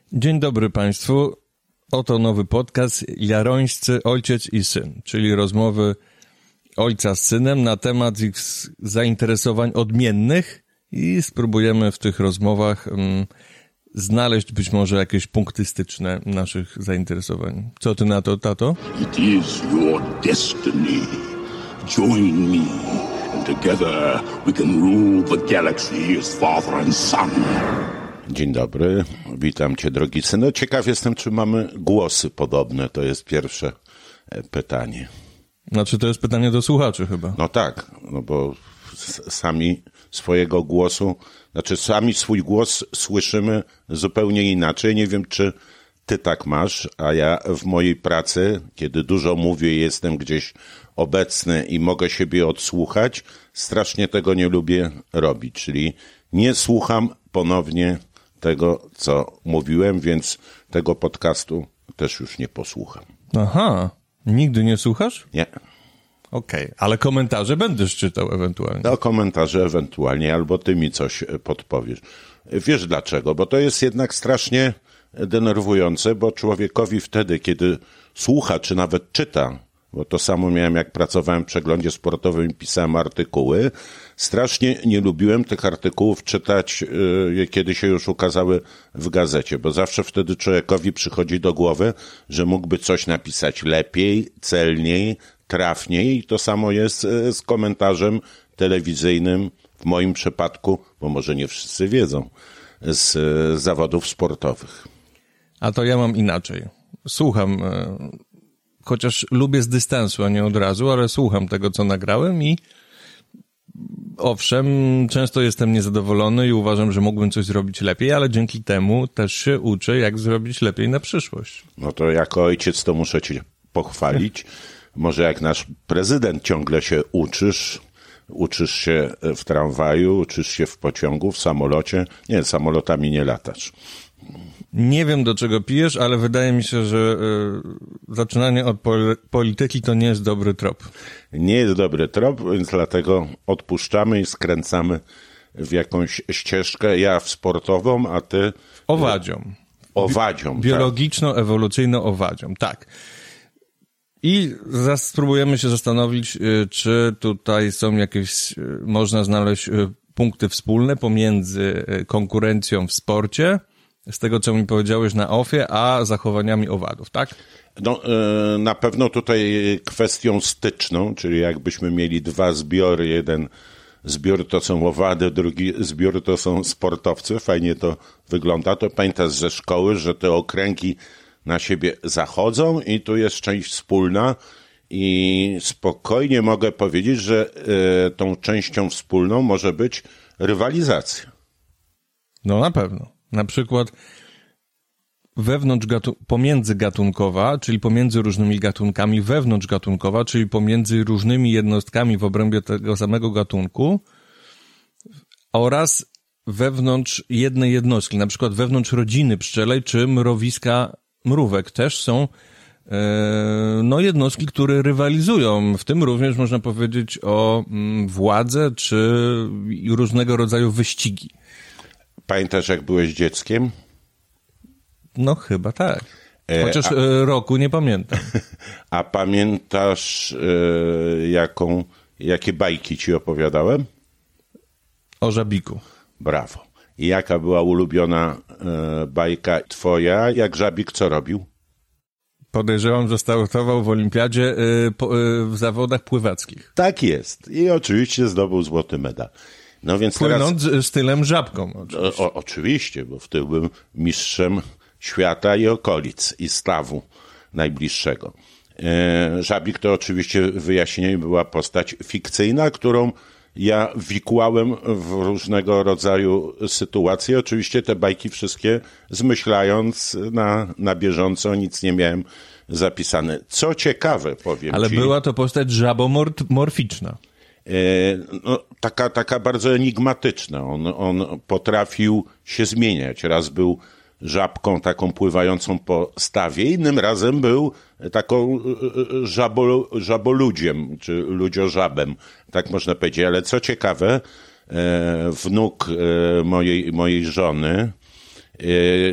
Dzień dobry Państwu. Oto nowy podcast Jarońscy ojciec i syn, czyli rozmowy ojca z synem na temat ich zainteresowań odmiennych i spróbujemy w tych rozmowach znaleźć być może jakieś punkty styczne naszych zainteresowań. Co ty na to, tato? It is your destiny. Join me, and together we can rule the galaxy as father and son. Dzień dobry, witam cię drogi synu. Ciekaw jestem, czy mamy głosy podobne, to jest pierwsze pytanie. Znaczy to jest pytanie do słuchaczy chyba. No tak, no bo sami swojego głosu, sami swój głos słyszymy zupełnie inaczej. Nie wiem, czy ty tak masz, a ja w mojej pracy, kiedy dużo mówię, jestem gdzieś obecny i mogę siebie odsłuchać, strasznie tego nie lubię robić, czyli nie słucham ponownie tego, co mówiłem, więc tego podcastu też już nie posłucham. Aha, nigdy nie słuchasz? Nie. Okej, ale komentarze będziesz czytał ewentualnie. No, komentarze ewentualnie, albo ty mi coś podpowiesz. Wiesz dlaczego? Bo to jest jednak strasznie denerwujące, bo człowiekowi wtedy, kiedy słucha, czy nawet czyta, bo to samo miałem, jak pracowałem w przeglądzie sportowym i pisałem artykuły, strasznie nie lubiłem tych artykułów czytać, kiedy się już ukazały w gazecie, bo zawsze wtedy człowiekowi przychodzi do głowy, że mógłby coś napisać lepiej, celniej, trafniej i to samo jest z komentarzem telewizyjnym, w moim przypadku, bo może nie wszyscy wiedzą, z zawodów sportowych. A to ja mam inaczej. Słucham, chociaż lubię z dystansu, a nie od razu, ale słucham tego, co nagrałem i owszem, często jestem niezadowolony i uważam, że mógłbym coś zrobić lepiej, ale dzięki temu też się uczę, jak zrobić lepiej na przyszłość. No to jako ojciec to muszę cię pochwalić. Może jak nasz prezydent ciągle się uczysz się w tramwaju, uczysz się w pociągu, w samolocie. Nie, samolotami nie latasz. Nie wiem, do czego pijesz, ale wydaje mi się, że zaczynanie od polityki to nie jest dobry trop. Nie jest dobry trop, więc dlatego odpuszczamy i skręcamy w jakąś ścieżkę. Ja w sportową, a ty... Owadzią. Owadzią, Biologiczno-ewolucyjną owadzią, tak. I spróbujemy się zastanowić, czy tutaj są jakieś, można znaleźć punkty wspólne pomiędzy konkurencją w sporcie, z tego, co mi powiedziałeś na offie, a zachowaniami owadów, tak? No, na pewno tutaj kwestią styczną, czyli jakbyśmy mieli dwa zbiory, jeden zbiór to są owady, drugi zbiór to są sportowcy, fajnie to wygląda, to pamiętasz ze szkoły, że te okręgi na siebie zachodzą i tu jest część wspólna i spokojnie mogę powiedzieć, że tą częścią wspólną może być rywalizacja. No na pewno. Na przykład pomiędzygatunkowa, czyli pomiędzy różnymi gatunkami, wewnątrzgatunkowa, czyli pomiędzy różnymi jednostkami w obrębie tego samego gatunku oraz wewnątrz jednej jednostki, na przykład wewnątrz rodziny pszczelej czy mrowiska mrówek też są jednostki, które rywalizują. W tym również można powiedzieć o władzę czy różnego rodzaju wyścigi. Pamiętasz, jak byłeś dzieckiem? No chyba tak. Chociaż roku nie pamiętam. A pamiętasz, jakie bajki ci opowiadałem? O żabiku. Brawo. I jaka była ulubiona bajka twoja? Jak żabik co robił? Podejrzewam, że startował w olimpiadzie w zawodach pływackich. Tak jest. I oczywiście zdobył złoty medal. No więc płynąc stylem żabką. Oczywiście. Oczywiście, bo wtedy był mistrzem świata i okolic i stawu najbliższego. Żabik to oczywiście wyjaśnienie była postać fikcyjna, którą ja wikłałem w różnego rodzaju sytuacje. Oczywiście te bajki wszystkie zmyślając na bieżąco, nic nie miałem zapisane. Co ciekawe, powiem ale ci... Ale była to postać żabomorficzna. No, taka bardzo enigmatyczna. On potrafił się zmieniać. Raz był żabką taką pływającą po stawie, innym razem był taką żaboludziem, czy ludziożabem, tak można powiedzieć. Ale co ciekawe, wnuk mojej żony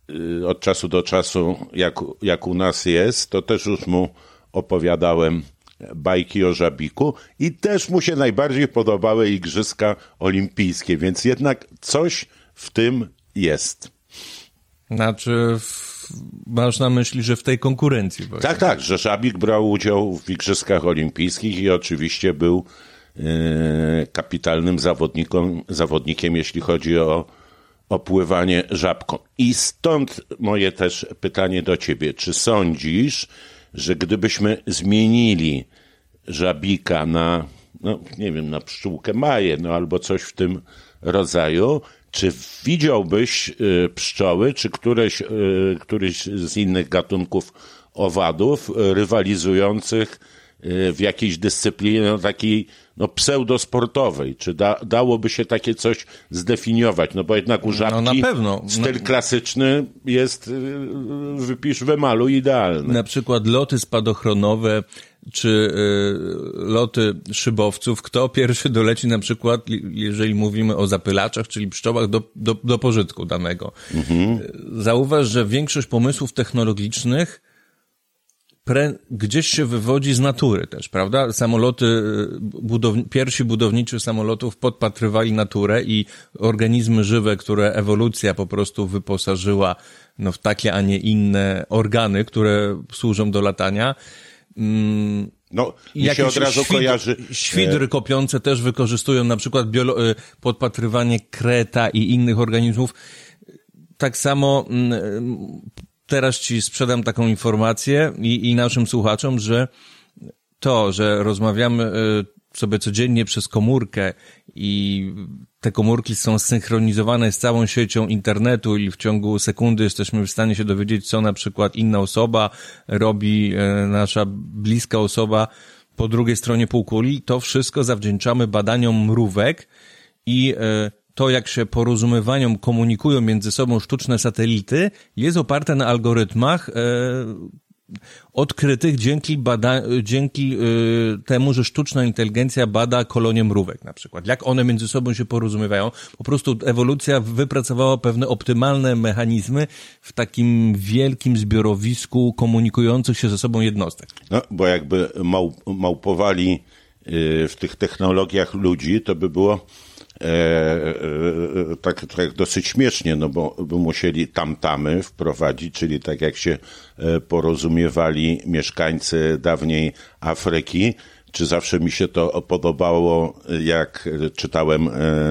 od czasu do czasu, jak u nas jest, to też już mu opowiadałem bajki o żabiku i też mu się najbardziej podobały Igrzyska Olimpijskie, więc jednak coś w tym jest. Znaczy, masz na myśli, że w tej konkurencji właśnie. Tak, że żabik brał udział w Igrzyskach Olimpijskich i oczywiście był kapitalnym zawodnikiem, jeśli chodzi o pływanie żabką. I stąd moje też pytanie do ciebie. Czy sądzisz, że gdybyśmy zmienili żabika na, na pszczółkę Maję, albo coś w tym rodzaju, czy widziałbyś pszczoły, czy któryś z innych gatunków owadów rywalizujących w jakiejś dyscyplinie takiej pseudosportowej? Czy dałoby się takie coś zdefiniować? Bo jednak u żabki na pewno. Styl klasyczny jest wypisz, wymaluj idealny. Na przykład loty spadochronowe, czy loty szybowców. Kto pierwszy doleci na przykład, jeżeli mówimy o zapylaczach, czyli pszczołach, do pożytku danego. Zauważ, że większość pomysłów technologicznych gdzieś się wywodzi z natury też, prawda? Samoloty, pierwsi budowniczy samolotów podpatrywali naturę i organizmy żywe, które ewolucja po prostu wyposażyła w takie, a nie inne organy, które służą do latania. Mi się od razu kojarzy. Świdry kopiące też wykorzystują na przykład podpatrywanie kreta i innych organizmów. Tak samo teraz ci sprzedam taką informację i naszym słuchaczom, że to, że rozmawiamy sobie codziennie przez komórkę i te komórki są zsynchronizowane z całą siecią internetu i w ciągu sekundy jesteśmy w stanie się dowiedzieć, co na przykład inna osoba robi, nasza bliska osoba po drugiej stronie półkuli, to wszystko zawdzięczamy badaniom mrówek i to, jak się porozumiewaniom komunikują między sobą sztuczne satelity, jest oparte na algorytmach odkrytych dzięki temu, że sztuczna inteligencja bada kolonie mrówek na przykład. Jak one między sobą się porozumiewają. Po prostu ewolucja wypracowała pewne optymalne mechanizmy w takim wielkim zbiorowisku komunikujących się ze sobą jednostek. Bo jakby małpowali w tych technologiach ludzi, to by było tak dosyć śmiesznie, bo by musieli tamtamy wprowadzić, czyli tak jak się porozumiewali mieszkańcy dawniej Afryki, czy zawsze mi się to podobało, jak czytałem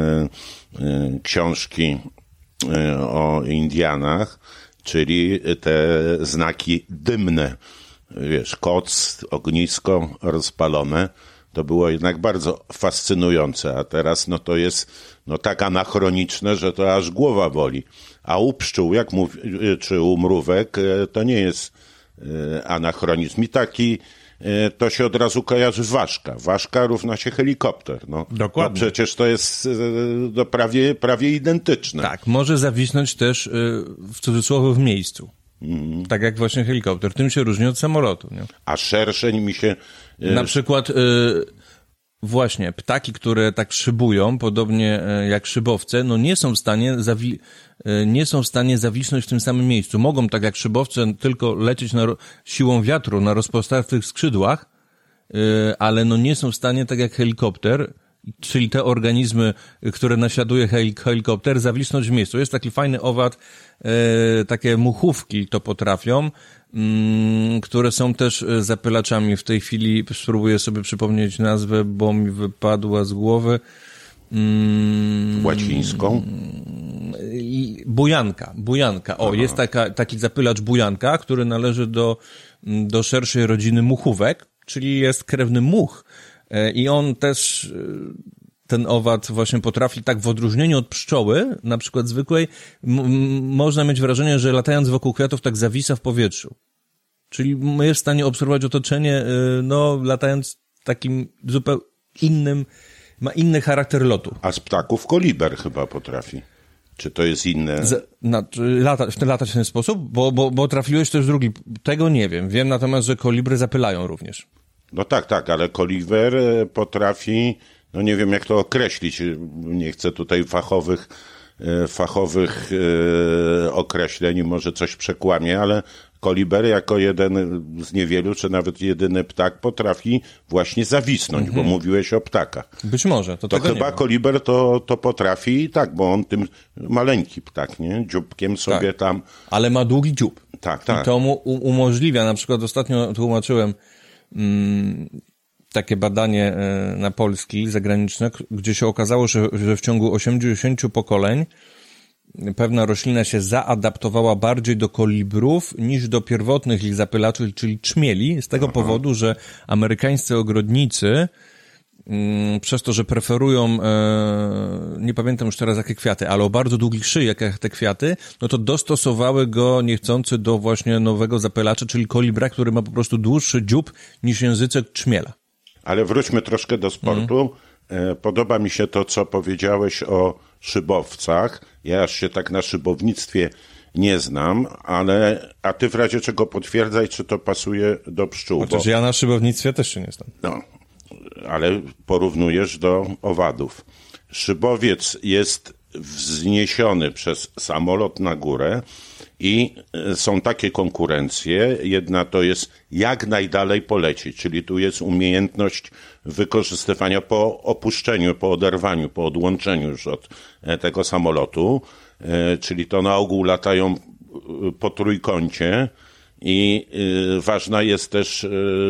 książki o Indianach, czyli te znaki dymne, koc, ognisko rozpalone. To było jednak bardzo fascynujące, a teraz to jest tak anachroniczne, że to aż głowa boli. A u pszczół, czy u mrówek, to nie jest anachronizm. I taki, to się od razu kojarzy ważka. Ważka równa się helikopter. Dokładnie. Przecież to jest prawie identyczne. Tak, może zawisnąć też w cudzysłowie w miejscu. Tak jak właśnie helikopter. Tym się różni od samolotu. Nie? A szerszeń mi się... Na przykład właśnie ptaki, które tak szybują, podobnie jak szybowce, nie są w stanie zawisnąć w tym samym miejscu. Mogą tak jak szybowce tylko lecieć siłą wiatru na rozpostartych skrzydłach, ale nie są w stanie tak jak helikopter, czyli te organizmy, które naśladuje helikopter, zawisnąć w miejscu. Jest taki fajny owad, takie muchówki to potrafią, które są też zapylaczami. W tej chwili spróbuję sobie przypomnieć nazwę, bo mi wypadła z głowy. Łacińską? Bujanka. Jest taki zapylacz bujanka, który należy do szerszej rodziny muchówek, czyli jest krewny much. I on też, ten owad właśnie potrafi tak w odróżnieniu od pszczoły, na przykład zwykłej, można mieć wrażenie, że latając wokół kwiatów tak zawisa w powietrzu. Czyli jest w stanie obserwować otoczenie, latając takim zupełnie innym, ma inny charakter lotu. A z ptaków koliber chyba potrafi. Czy to jest inne? Latać w ten sposób? Bo trafiłeś też drugi. Tego nie wiem. Wiem natomiast, że kolibry zapylają również. Tak, ale koliber potrafi, nie wiem jak to określić, nie chcę tutaj fachowych fachowych określeń, może coś przekłamie, ale koliber jako jeden z niewielu, czy nawet jedyny ptak potrafi właśnie zawisnąć, bo mówiłeś o ptakach. Być może. To chyba koliber to potrafi i tak, bo on tym maleńki ptak, nie? Dzióbkiem sobie tam... Ale ma długi dziób. Tak. I to mu umożliwia, na przykład ostatnio tłumaczyłem takie badanie na polski, zagraniczne, gdzie się okazało, że w ciągu 80 pokoleń pewna roślina się zaadaptowała bardziej do kolibrów niż do pierwotnych ich zapylaczy, czyli czmieli, z tego powodu, że amerykańscy ogrodnicy przez to, że preferują, nie pamiętam już teraz jakie kwiaty, ale o bardzo długich szyjach jak te kwiaty, no to dostosowały go niechcący do właśnie nowego zapylacza, czyli kolibra, który ma po prostu dłuższy dziób niż języczek czmiela. Ale wróćmy troszkę do sportu. Podoba mi się to, co powiedziałeś o szybowcach. Ja aż się tak na szybownictwie nie znam, a ty w razie czego potwierdzaj, czy to pasuje do pszczół. Chociaż ja na szybownictwie też się nie znam. No, ale porównujesz do owadów. Szybowiec jest wzniesiony przez samolot na górę i są takie konkurencje. Jedna to jest jak najdalej polecieć, czyli tu jest umiejętność wykorzystywania po opuszczeniu, po oderwaniu, po odłączeniu już od tego samolotu, czyli to na ogół latają po trójkącie i ważna jest też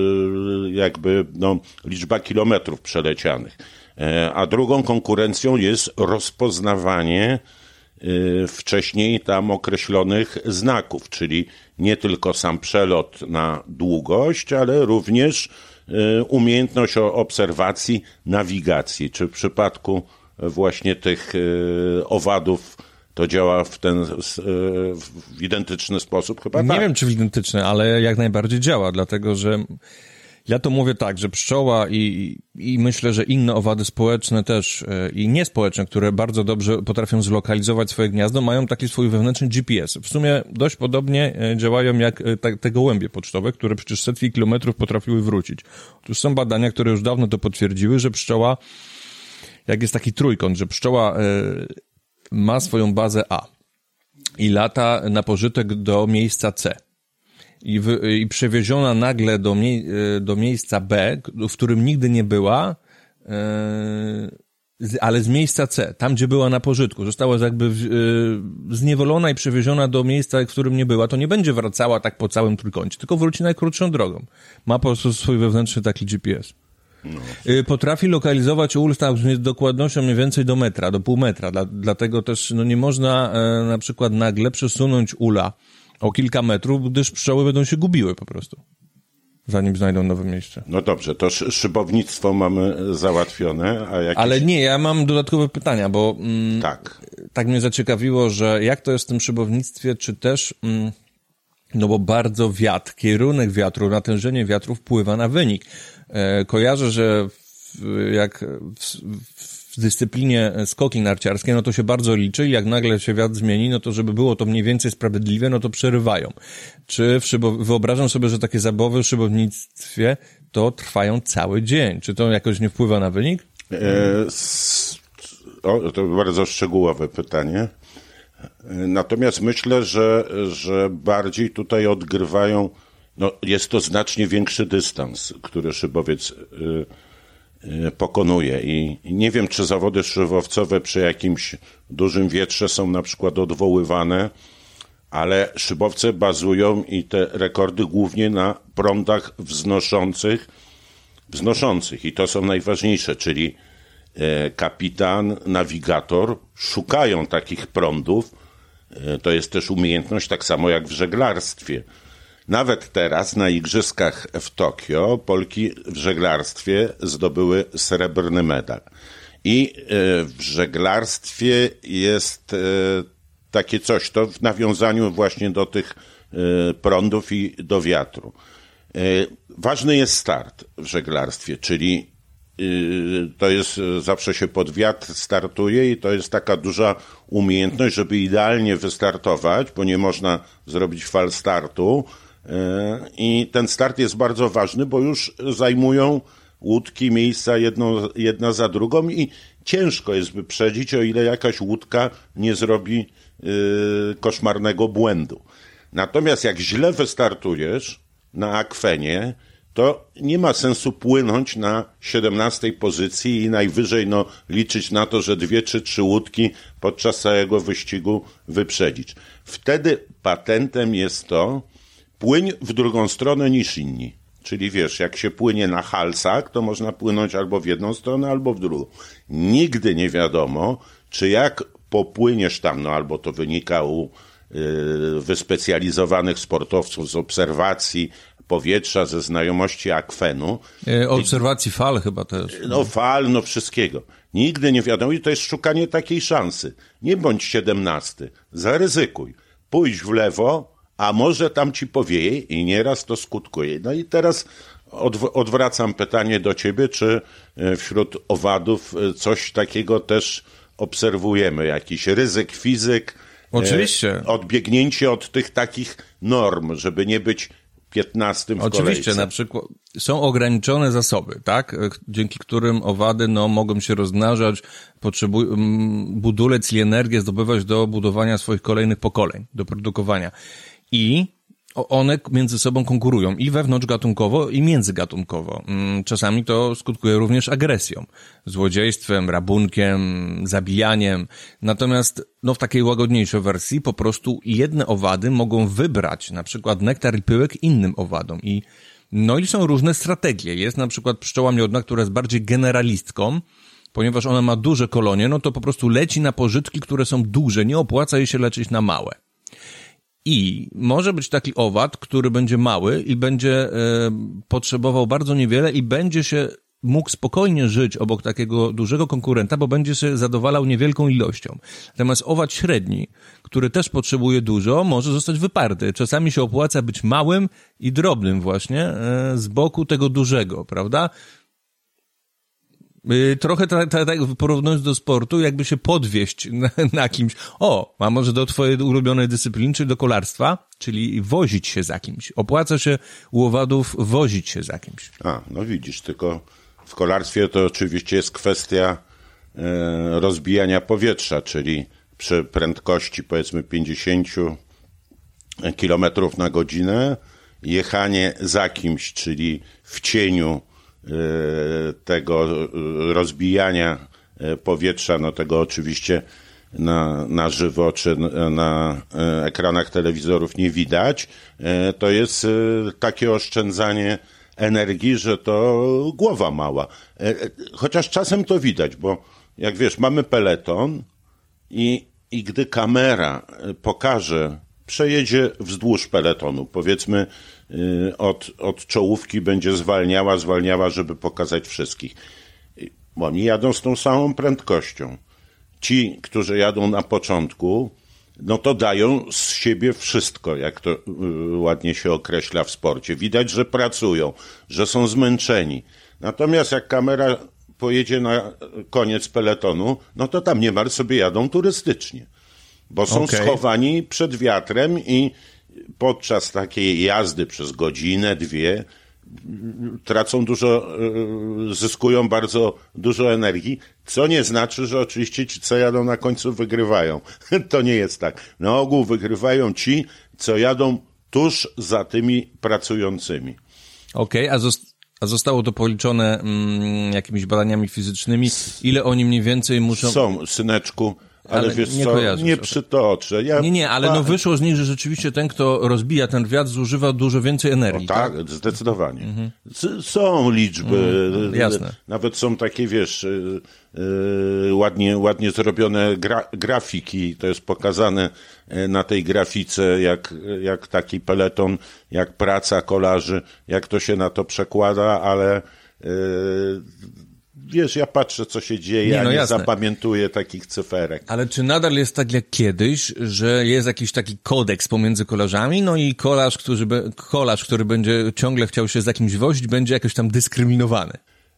liczba kilometrów przelecianych. A drugą konkurencją jest rozpoznawanie wcześniej tam określonych znaków, czyli nie tylko sam przelot na długość, ale również umiejętność obserwacji, nawigacji. Czy w przypadku właśnie tych owadów to działa w identyczny sposób? Chyba nie wiem, czy w identyczny, ale jak najbardziej działa, dlatego że ja to mówię tak, że pszczoła i myślę, że inne owady społeczne też i niespołeczne, które bardzo dobrze potrafią zlokalizować swoje gniazdo, mają taki swój wewnętrzny GPS. W sumie dość podobnie działają jak te gołębie pocztowe, które przecież setki kilometrów potrafiły wrócić. Otóż są badania, które już dawno to potwierdziły, że pszczoła, jak jest taki trójkąt, że pszczoła ma swoją bazę A i lata na pożytek do miejsca C. I przewieziona nagle do miejsca B, w którym nigdy nie była, ale z miejsca C, tam gdzie była na pożytku, została jakby zniewolona i przewieziona do miejsca, w którym nie była, to nie będzie wracała tak po całym trójkącie, tylko wróci najkrótszą drogą. Ma po prostu swój wewnętrzny taki GPS. No. Potrafi lokalizować ul z dokładnością mniej więcej do metra, do pół metra, dlatego też nie można na przykład nagle przesunąć ula o kilka metrów, gdyż pszczoły będą się gubiły po prostu, zanim znajdą nowe miejsce. No dobrze, to szybownictwo mamy załatwione, a jakieś... Ale nie, ja mam dodatkowe pytania, bo tak mnie zaciekawiło, że jak to jest w tym szybownictwie, czy też, bo bardzo kierunek wiatru, natężenie wiatru wpływa na wynik. Kojarzę, że w dyscyplinie skoki narciarskie, no to się bardzo liczy i jak nagle się wiatr zmieni, no to żeby było to mniej więcej sprawiedliwe, no to przerywają. Czy wyobrażam sobie, że takie zabawy w szybownictwie to trwają cały dzień. Czy to jakoś nie wpływa na wynik? To bardzo szczegółowe pytanie. Natomiast myślę, że bardziej tutaj odgrywają, jest to znacznie większy dystans, który szybowiec pokonuje i nie wiem, czy zawody szybowcowe przy jakimś dużym wietrze są na przykład odwoływane, ale szybowce bazują i te rekordy głównie na prądach wznoszących i to są najważniejsze, czyli kapitan, nawigator szukają takich prądów. To jest też umiejętność tak samo jak w żeglarstwie. Nawet teraz na igrzyskach w Tokio Polki w żeglarstwie zdobyły srebrny medal. I w żeglarstwie jest takie coś, to w nawiązaniu właśnie do tych prądów i do wiatru. Ważny jest start w żeglarstwie, czyli to jest, zawsze się pod wiatr startuje i to jest taka duża umiejętność, żeby idealnie wystartować, bo nie można zrobić fal startu. I ten start jest bardzo ważny, bo już zajmują łódki miejsca jedna za drugą i ciężko jest wyprzedzić, o ile jakaś łódka nie zrobi koszmarnego błędu. Natomiast jak źle wystartujesz na akwenie, to nie ma sensu płynąć na 17 pozycji i najwyżej liczyć na to, że 2 czy 3 łódki podczas całego wyścigu wyprzedzić. Wtedy patentem jest to, płyń w drugą stronę niż inni. Czyli wiesz, jak się płynie na halsach, to można płynąć albo w jedną stronę, albo w drugą. Nigdy nie wiadomo, czy jak popłyniesz tam, albo to wynika u wyspecjalizowanych sportowców z obserwacji powietrza, ze znajomości akwenu. Obserwacji fal chyba też. Fal, wszystkiego. Nigdy nie wiadomo i to jest szukanie takiej szansy. Nie bądź 17, zaryzykuj. Pójdź w lewo, a może tam ci powieje i nieraz to skutkuje. No i teraz odwracam pytanie do ciebie, czy wśród owadów coś takiego też obserwujemy? Jakiś ryzyk, fizyk? Oczywiście. Odbiegnięcie od tych takich norm, żeby nie być 15 w kolejce. Oczywiście, na przykład są ograniczone zasoby, tak? Dzięki którym owady mogą się rozmnażać, budulec i energię zdobywać do budowania swoich kolejnych pokoleń, do produkowania. I one między sobą konkurują i wewnątrzgatunkowo, i międzygatunkowo. Czasami to skutkuje również agresją, złodziejstwem, rabunkiem, zabijaniem. Natomiast w takiej łagodniejszej wersji po prostu jedne owady mogą wybrać na przykład nektar i pyłek innym owadom. I są różne strategie. Jest na przykład pszczoła miodna, która jest bardziej generalistką, ponieważ ona ma duże kolonie, to po prostu leci na pożytki, które są duże, nie opłaca jej się leczyć na małe. I może być taki owad, który będzie mały i będzie potrzebował bardzo niewiele i będzie się mógł spokojnie żyć obok takiego dużego konkurenta, bo będzie się zadowalał niewielką ilością. Natomiast owad średni, który też potrzebuje dużo, może zostać wyparty. Czasami się opłaca być małym i drobnym właśnie z boku tego dużego, prawda? Trochę tak porównując do sportu, jakby się podwieźć na kimś. A może do twojej ulubionej dyscypliny, czyli do kolarstwa, czyli wozić się za kimś. Opłaca się u owadów wozić się za kimś. Widzisz, tylko w kolarstwie to oczywiście jest kwestia rozbijania powietrza, czyli przy prędkości powiedzmy 50 km na godzinę jechanie za kimś, czyli w cieniu tego rozbijania powietrza, tego oczywiście na żywo czy na ekranach telewizorów nie widać, to jest takie oszczędzanie energii, że to głowa mała. Chociaż czasem to widać, bo jak wiesz, mamy peleton i gdy kamera pokaże, przejedzie wzdłuż peletonu, powiedzmy od czołówki będzie zwalniała, żeby pokazać wszystkich. Bo oni jadą z tą samą prędkością. Ci, którzy jadą na początku, to dają z siebie wszystko, jak to ładnie się określa w sporcie. Widać, że pracują, że są zmęczeni. Natomiast jak kamera pojedzie na koniec peletonu, to tam niemal sobie jadą turystycznie. Bo są schowani przed wiatrem i podczas takiej jazdy przez godzinę, 2 tracą zyskują bardzo dużo energii, co nie znaczy, że oczywiście ci, co jadą na końcu, wygrywają. To nie jest tak. Na ogół wygrywają ci, co jadą tuż za tymi pracującymi. A zostało to policzone jakimiś badaniami fizycznymi? Ile oni mniej więcej muszą... Są, syneczku. Ale wiesz co, nie przytoczę. Ale wyszło z nich, że rzeczywiście ten, kto rozbija ten wiatr, zużywa dużo więcej energii. Tak, zdecydowanie. Są liczby. Jasne. Nawet są takie, wiesz, ładnie zrobione grafiki. To jest pokazane na tej grafice, jak taki peleton, jak praca kolarzy, jak to się na to przekłada, ale... Wiesz, ja patrzę, co się dzieje, nie zapamiętuję takich cyferek. Ale czy nadal jest tak jak kiedyś, że jest jakiś taki kodeks pomiędzy kolarzami, i kolarz, który będzie ciągle chciał się za kimś wozić, będzie jakoś tam dyskryminowany?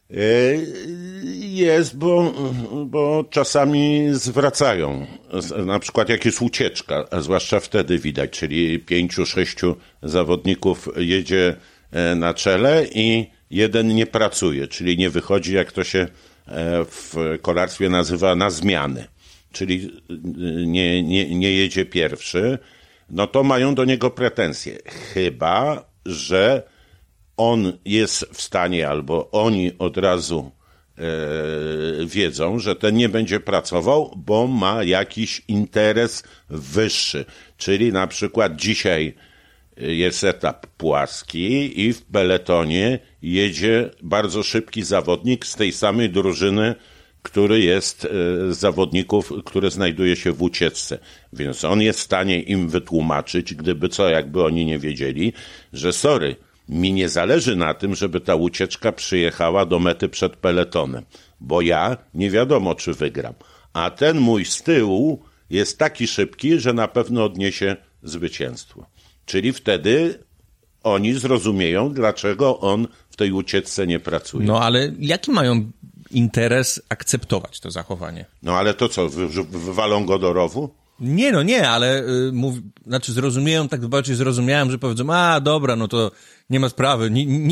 Jest, bo czasami zwracają. Na przykład jak jest ucieczka, a zwłaszcza wtedy widać, czyli 5-6 zawodników jedzie na czele i jeden nie pracuje, czyli nie wychodzi, jak to się w kolarstwie nazywa na zmiany, czyli nie jedzie pierwszy, no to mają do niego pretensje. Chyba że on jest w stanie, albo oni od razu wiedzą, że ten nie będzie pracował, bo ma jakiś interes wyższy. Czyli na przykład dzisiaj jest etap płaski i w peletonie jedzie bardzo szybki zawodnik z tej samej drużyny, który jest z zawodników, który znajduje się w ucieczce. Więc on jest w stanie im wytłumaczyć, gdyby co, jakby oni nie wiedzieli, że sorry, mi nie zależy na tym, żeby ta ucieczka przyjechała do mety przed peletonem, bo ja nie wiadomo, czy wygram. A ten mój z tyłu jest taki szybki, że na pewno odniesie zwycięstwo. Czyli wtedy oni zrozumieją, dlaczego on w tej ucieczce nie pracuje. No ale jaki mają interes akceptować to zachowanie? No ale to co, wywalą go do rowu? Nie, ale zrozumieją, tak bardziej zrozumiałem, że powiedzą, dobra, no to nie ma sprawy,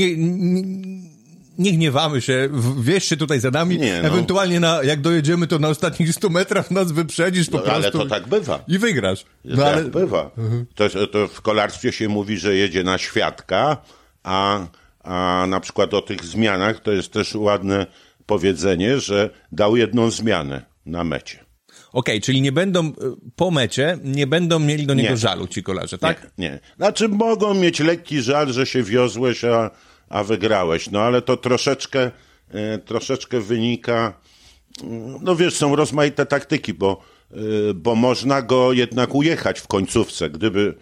nie gniewamy się, wieźcie tutaj za nami, ewentualnie jak dojedziemy, to na ostatnich 100 metrach nas wyprzedzisz po prostu. Ale to tak bywa. I wygrasz. Tak bywa. To w kolarstwie się mówi, że jedzie na świadka, a na przykład o tych zmianach to jest też ładne powiedzenie, że dał jedną zmianę na mecie. Okej, czyli nie będą po mecie, nie będą mieli do niego żalu ci kolarze, tak? Nie. Znaczy mogą mieć lekki żal, że się wiozłeś, a wygrałeś. No ale to troszeczkę wynika, no wiesz, są rozmaite taktyki, bo można go jednak ujechać w końcówce. Gdyby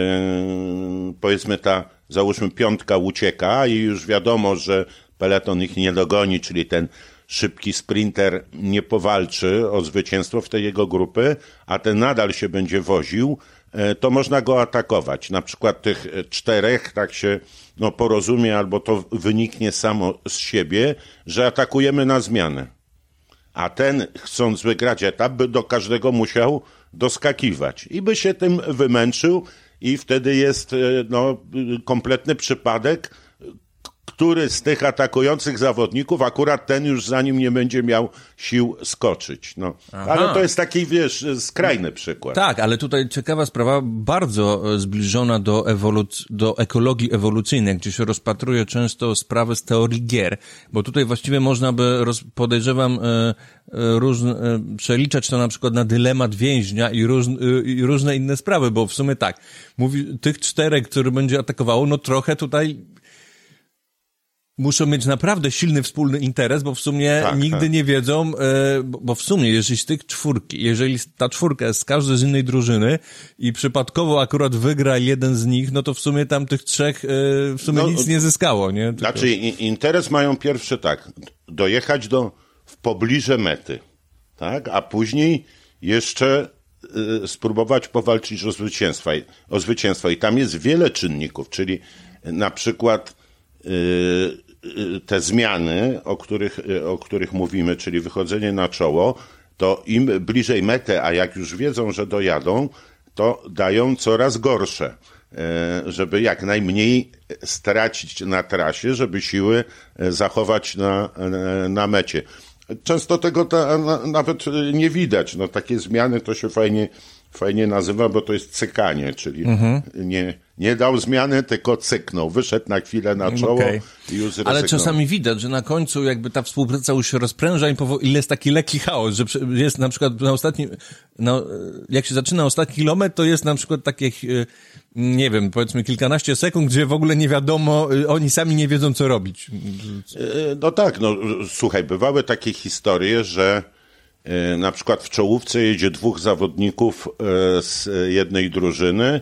powiedzmy załóżmy piątka ucieka i już wiadomo, że peleton ich nie dogoni, czyli ten szybki sprinter nie powalczy o zwycięstwo w tej jego grupy, a ten nadal się będzie woził, to można go atakować. Na przykład tych 4 tak się porozumie, albo to wyniknie samo z siebie, że atakujemy na zmianę. A ten, chcąc wygrać etap, by do każdego musiał doskakiwać. I by się tym wymęczył i wtedy jest kompletny przypadek, który z tych atakujących zawodników, akurat ten już za nim nie będzie miał sił skoczyć. Ale to jest taki, wiesz, skrajny przykład. Tak, ale tutaj ciekawa sprawa, bardzo zbliżona do ekologii ewolucyjnej, gdzie się rozpatruje często sprawy z teorii gier, bo tutaj właściwie można by, podejrzewam, przeliczać to na przykład na dylemat więźnia i różne inne sprawy, bo w sumie tak, mówi, tych 4, który będzie atakowało, trochę tutaj muszą mieć naprawdę silny wspólny interes, bo w sumie nigdy nie wiedzą, bo w sumie, jeżeli ta 4 jest z każdej z innej drużyny i przypadkowo akurat wygra jeden z nich, no to w sumie tam tych 3 w sumie nic nie zyskało, nie? Tylko... Znaczy interes mają pierwszy dojechać w pobliże mety, tak? A później jeszcze spróbować powalczyć o zwycięstwo. I tam jest wiele czynników, czyli na przykład te zmiany, o których mówimy, czyli wychodzenie na czoło, to im bliżej mety, a jak już wiedzą, że dojadą, to dają coraz gorsze, żeby jak najmniej stracić na trasie, żeby siły zachować na mecie. Często tego nawet nie widać. Takie zmiany to się fajnie nazywa, bo to jest cykanie, czyli nie dał zmiany, tylko cyknął. Wyszedł na chwilę na czoło i już zrezygnował. Ale czasami widać, że na końcu jakby ta współpraca już się rozpręża i jest taki lekki chaos, że jest na przykład na ostatnim, jak się zaczyna ostatni kilometr, to jest na przykład takich, nie wiem, powiedzmy kilkanaście sekund, gdzie w ogóle nie wiadomo, oni sami nie wiedzą, co robić. Słuchaj, bywały takie historie, że na przykład w czołówce jedzie 2 zawodników z jednej drużyny,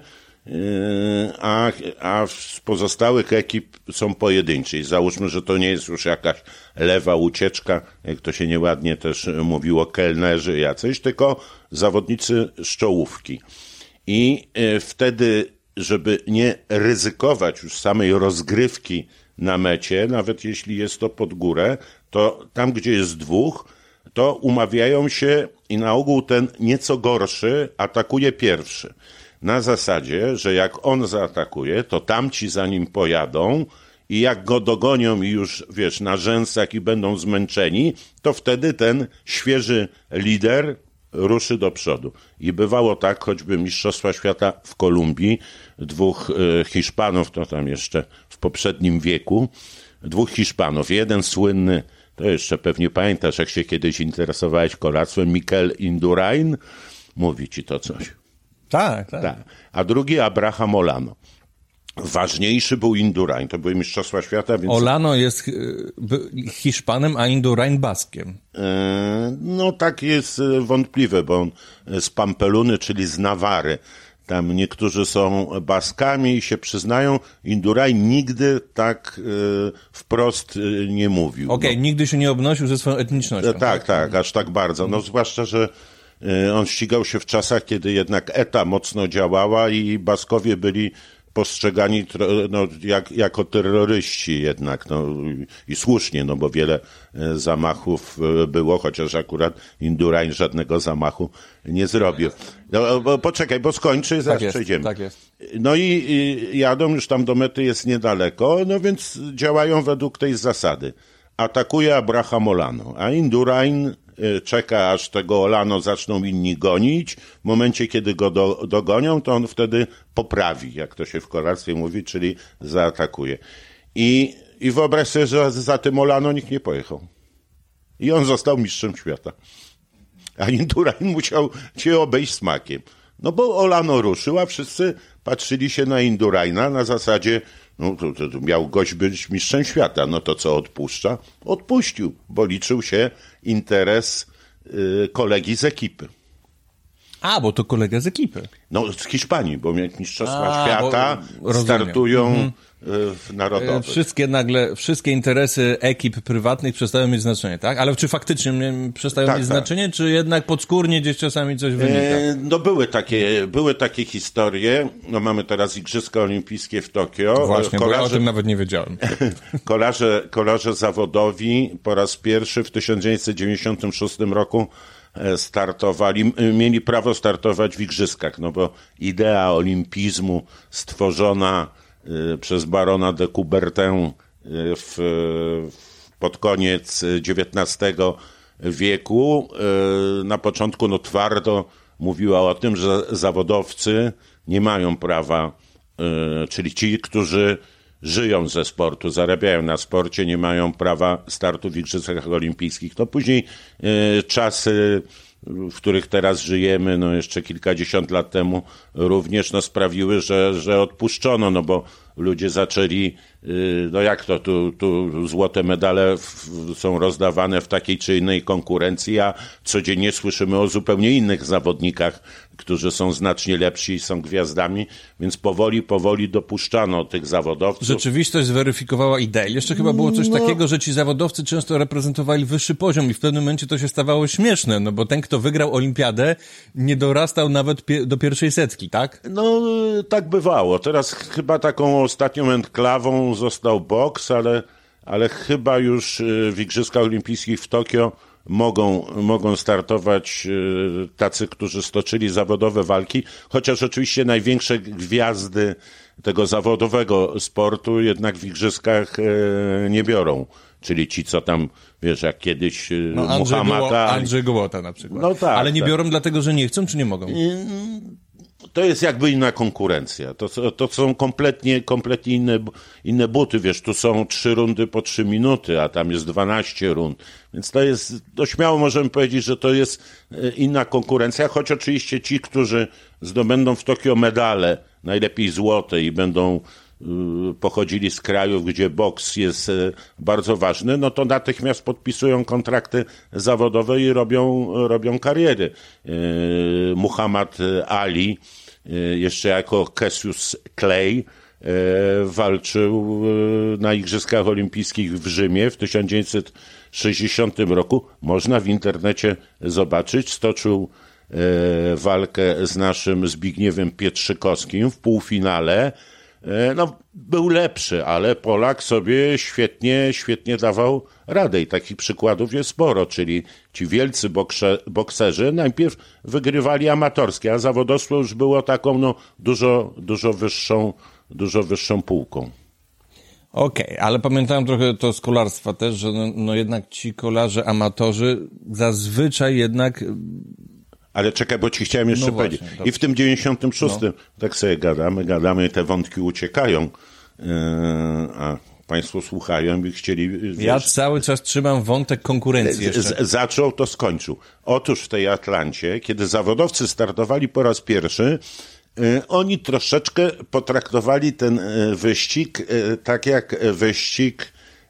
a z pozostałych ekip są pojedynczy. Załóżmy, że to nie jest już jakaś lewa ucieczka, jak to się nieładnie też mówiło, kelnerzy jacyś, tylko zawodnicy z czołówki. I wtedy, żeby nie ryzykować już samej rozgrywki na mecie, nawet jeśli jest to pod górę, to tam, gdzie jest 2, to umawiają się i na ogół ten nieco gorszy atakuje pierwszy. Na zasadzie, że jak on zaatakuje, to tamci za nim pojadą i jak go dogonią i już, wiesz, na rzęsach i będą zmęczeni, to wtedy ten świeży lider ruszy do przodu. I bywało tak, choćby Mistrzostwa Świata w Kolumbii, 2 Hiszpanów, to tam jeszcze w poprzednim wieku, 2 Hiszpanów, jeden słynny, to jeszcze pewnie pamiętasz, jak się kiedyś interesowałeś kolarstwem, Mikel Indurain, mówi ci to coś. Tak. A drugi Abraham Olano. Ważniejszy był Indurain, to były Mistrzostwa Świata, więc... Olano jest Hiszpanem, a Indurain Baskiem. No tak jest wątpliwe, bo on z Pampeluny, czyli z Nawary. Tam niektórzy są Baskami i się przyznają, Indurain nigdy tak wprost nie mówił. Okej, nigdy się nie obnosił ze swoją etnicznością. Tak, aż tak bardzo. No zwłaszcza, że on ścigał się w czasach, kiedy jednak ETA mocno działała i Baskowie byli postrzegani jako terroryści jednak, i słusznie, bo wiele zamachów było, chociaż akurat Indurain żadnego zamachu nie zrobił. No, poczekaj, bo skończy, zaraz przejdziemy. Tak jest. No i jadą, już tam do mety jest niedaleko, no więc działają według tej zasady. Atakuje Abraham Olano, a Indurain czeka, aż tego Olano zaczną inni gonić. W momencie, kiedy go dogonią, to on wtedy poprawi, jak to się w kolarstwie mówi, czyli zaatakuje. I wyobraź sobie, że za tym Olano nikt nie pojechał. I on został mistrzem świata. A Indurain musiał cię obejść smakiem. No bo Olano ruszył, a wszyscy patrzyli się na Induraina na zasadzie, no to miał gość być mistrzem świata, no to co odpuszcza? Odpuścił, bo liczył się interes kolegi z ekipy. A, bo to kolega z ekipy. No z Hiszpanii, bo mistrzostwa świata startują w narodowych. Wszystkie interesy ekip prywatnych przestają mieć znaczenie, tak? Ale czy faktycznie przestają mieć znaczenie, czy jednak podskórnie gdzieś czasami coś wynika? No były takie historie. No mamy teraz Igrzyska Olimpijskie w Tokio. Właśnie, bo ja o tym nawet nie wiedziałem. Kolarze zawodowi po raz pierwszy w 1996 roku mieli prawo startować w Igrzyskach, no bo idea olimpizmu stworzona przez barona de Coubertin pod koniec XIX wieku na początku twardo mówiła o tym, że zawodowcy nie mają prawa, czyli ci, którzy żyją ze sportu, zarabiają na sporcie, nie mają prawa startu w Igrzyskach Olimpijskich. No później czasy, w których teraz żyjemy, no jeszcze kilkadziesiąt lat temu również sprawiły, że odpuszczono, no bo ludzie zaczęli, no jak to, tu złote medale są rozdawane w takiej czy innej konkurencji, a codziennie słyszymy o zupełnie innych zawodnikach, którzy są znacznie lepsi i są gwiazdami, więc powoli dopuszczano tych zawodowców. Rzeczywistość zweryfikowała ideę. Jeszcze chyba było coś takiego, że ci zawodowcy często reprezentowali wyższy poziom i w pewnym momencie to się stawało śmieszne, no bo ten, kto wygrał olimpiadę, nie dorastał nawet do pierwszej setki, tak? No, tak bywało. Teraz chyba taką ostatnią enklawą został boks, ale chyba już w Igrzyskach Olimpijskich w Tokio mogą startować tacy, którzy stoczyli zawodowe walki, chociaż oczywiście największe gwiazdy tego zawodowego sportu jednak w Igrzyskach nie biorą. Czyli ci, co tam, wiesz, jak kiedyś Muhammad Ali. Andrzej Gołota na przykład. No tak, ale nie biorą dlatego, że nie chcą, czy nie mogą? To jest jakby inna konkurencja. To są kompletnie inne buty. Wiesz, tu są 3 rundy po 3 minuty, a tam jest 12 rund. Więc to śmiało możemy powiedzieć, że to jest inna konkurencja, choć oczywiście ci, którzy zdobędą w Tokio medale, najlepiej złote i będą pochodzili z krajów, gdzie boks jest bardzo ważny, no to natychmiast podpisują kontrakty zawodowe i robią kariery. Muhammad Ali, jeszcze jako Cassius Clay, walczył na Igrzyskach Olimpijskich w Rzymie w 1960 roku. Można w internecie zobaczyć. Stoczył walkę z naszym Zbigniewem Pietrzykowskim w półfinale. No, był lepszy, ale Polak sobie świetnie dawał radę i takich przykładów jest sporo, czyli ci wielcy bokserzy najpierw wygrywali amatorskie, a zawodowstwo już było taką dużo wyższą półką. Okej, ale pamiętałem trochę to z kolarstwa też, że no jednak ci kolarze amatorzy zazwyczaj jednak... Ale czekaj, bo ci chciałem jeszcze powiedzieć. Właśnie, i w tym 96. Tak sobie gadamy, te wątki uciekają, a państwo słuchają i chcieli... Ja cały czas trzymam wątek konkurencji jeszcze. Zaczął, to skończył. Otóż w tej Atlancie, kiedy zawodowcy startowali po raz pierwszy, oni troszeczkę potraktowali ten wyścig tak jak wyścig,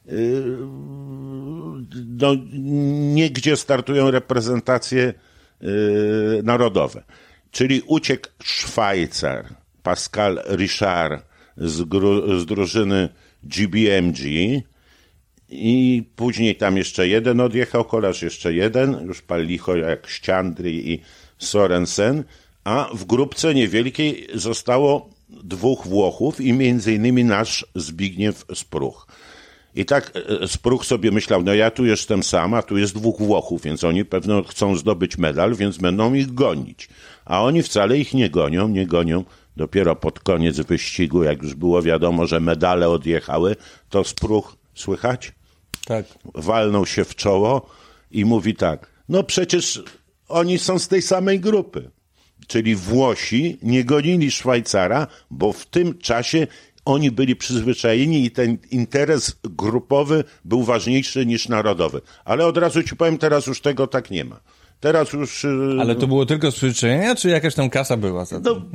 no nie gdzie startują reprezentacje narodowe. Czyli uciekł Szwajcar, Pascal Richard z drużyny GBMG i później tam jeszcze jeden odjechał, kolarz jeszcze jeden, już pal licho jak Ściandry i Sorensen, a w grupce niewielkiej zostało 2 Włochów i między innymi nasz Zbigniew Spruch. I tak Spruch sobie myślał, no ja tu jestem sam, a tu jest 2 Włochów, więc oni pewno chcą zdobyć medal, więc będą ich gonić. A oni wcale ich nie gonią. Dopiero pod koniec wyścigu, jak już było wiadomo, że medale odjechały, to Spruch, słychać? Tak. Walnął się w czoło i mówi tak, no przecież oni są z tej samej grupy. Czyli Włosi nie gonili Szwajcara, bo w tym czasie oni byli przyzwyczajeni i ten interes grupowy był ważniejszy niż narodowy. Ale od razu ci powiem, teraz już tego tak nie ma. Teraz już... Ale to było tylko z przyzwyczajenia, czy jakaś tam kasa była za to?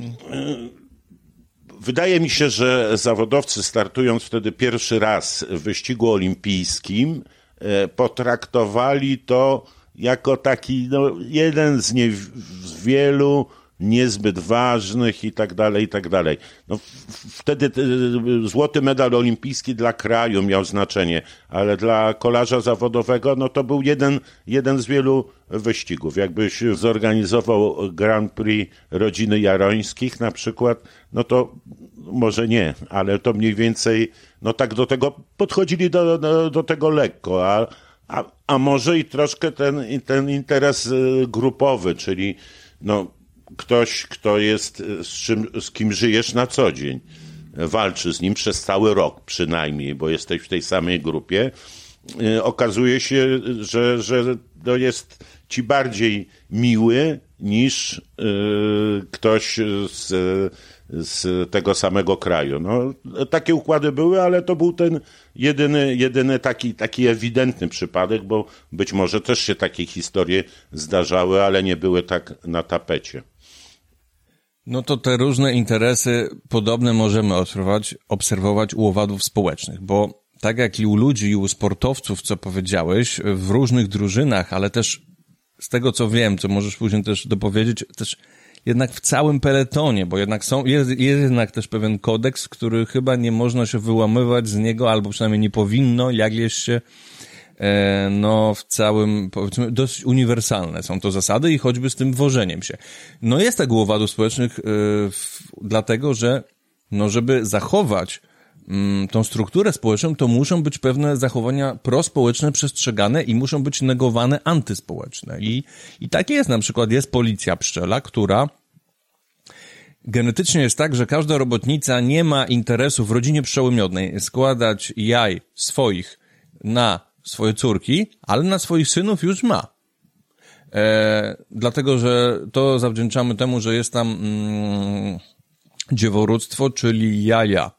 Wydaje mi się, że zawodowcy startując wtedy pierwszy raz w wyścigu olimpijskim potraktowali to jako taki jeden z wielu niezbyt ważnych i tak dalej, i tak dalej. No, wtedy złoty medal olimpijski dla kraju miał znaczenie, ale dla kolarza zawodowego no to był jeden z wielu wyścigów. Jakbyś zorganizował Grand Prix rodziny Jarońskich na przykład, no to może nie, ale to mniej więcej no tak do tego podchodzili do tego lekko, a może i troszkę ten interes grupowy, czyli no ktoś, kto jest z kim żyjesz na co dzień, walczy z nim przez cały rok przynajmniej, bo jesteś w tej samej grupie, okazuje się, że to jest ci bardziej miły niż ktoś z tego samego kraju. No, takie układy były, ale to był ten jedyny taki ewidentny przypadek, bo być może też się takie historie zdarzały, ale nie były tak na tapecie. No to te różne interesy podobne możemy obserwować u owadów społecznych, bo tak jak i u ludzi, i u sportowców, co powiedziałeś, w różnych drużynach, ale też z tego, co wiem, co możesz później też dopowiedzieć, też jednak w całym peletonie, bo jednak jest jednak też pewien kodeks, który chyba nie można się wyłamywać z niego, albo przynajmniej nie powinno, jak jest się no w całym, powiedzmy, dosyć uniwersalne są to zasady i choćby z tym wożeniem się. No jest tak u owadów społecznych dlatego, że no żeby zachować tą strukturę społeczną, to muszą być pewne zachowania prospołeczne przestrzegane i muszą być negowane antyspołeczne. I tak jest, na przykład jest policja pszczela, która genetycznie jest tak, że każda robotnica nie ma interesu w rodzinie pszczoły miodnej składać jaj swoich na swoje córki, ale na swoich synów już ma. Dlatego, że to zawdzięczamy temu, że jest tam dzieworództwo, czyli jaja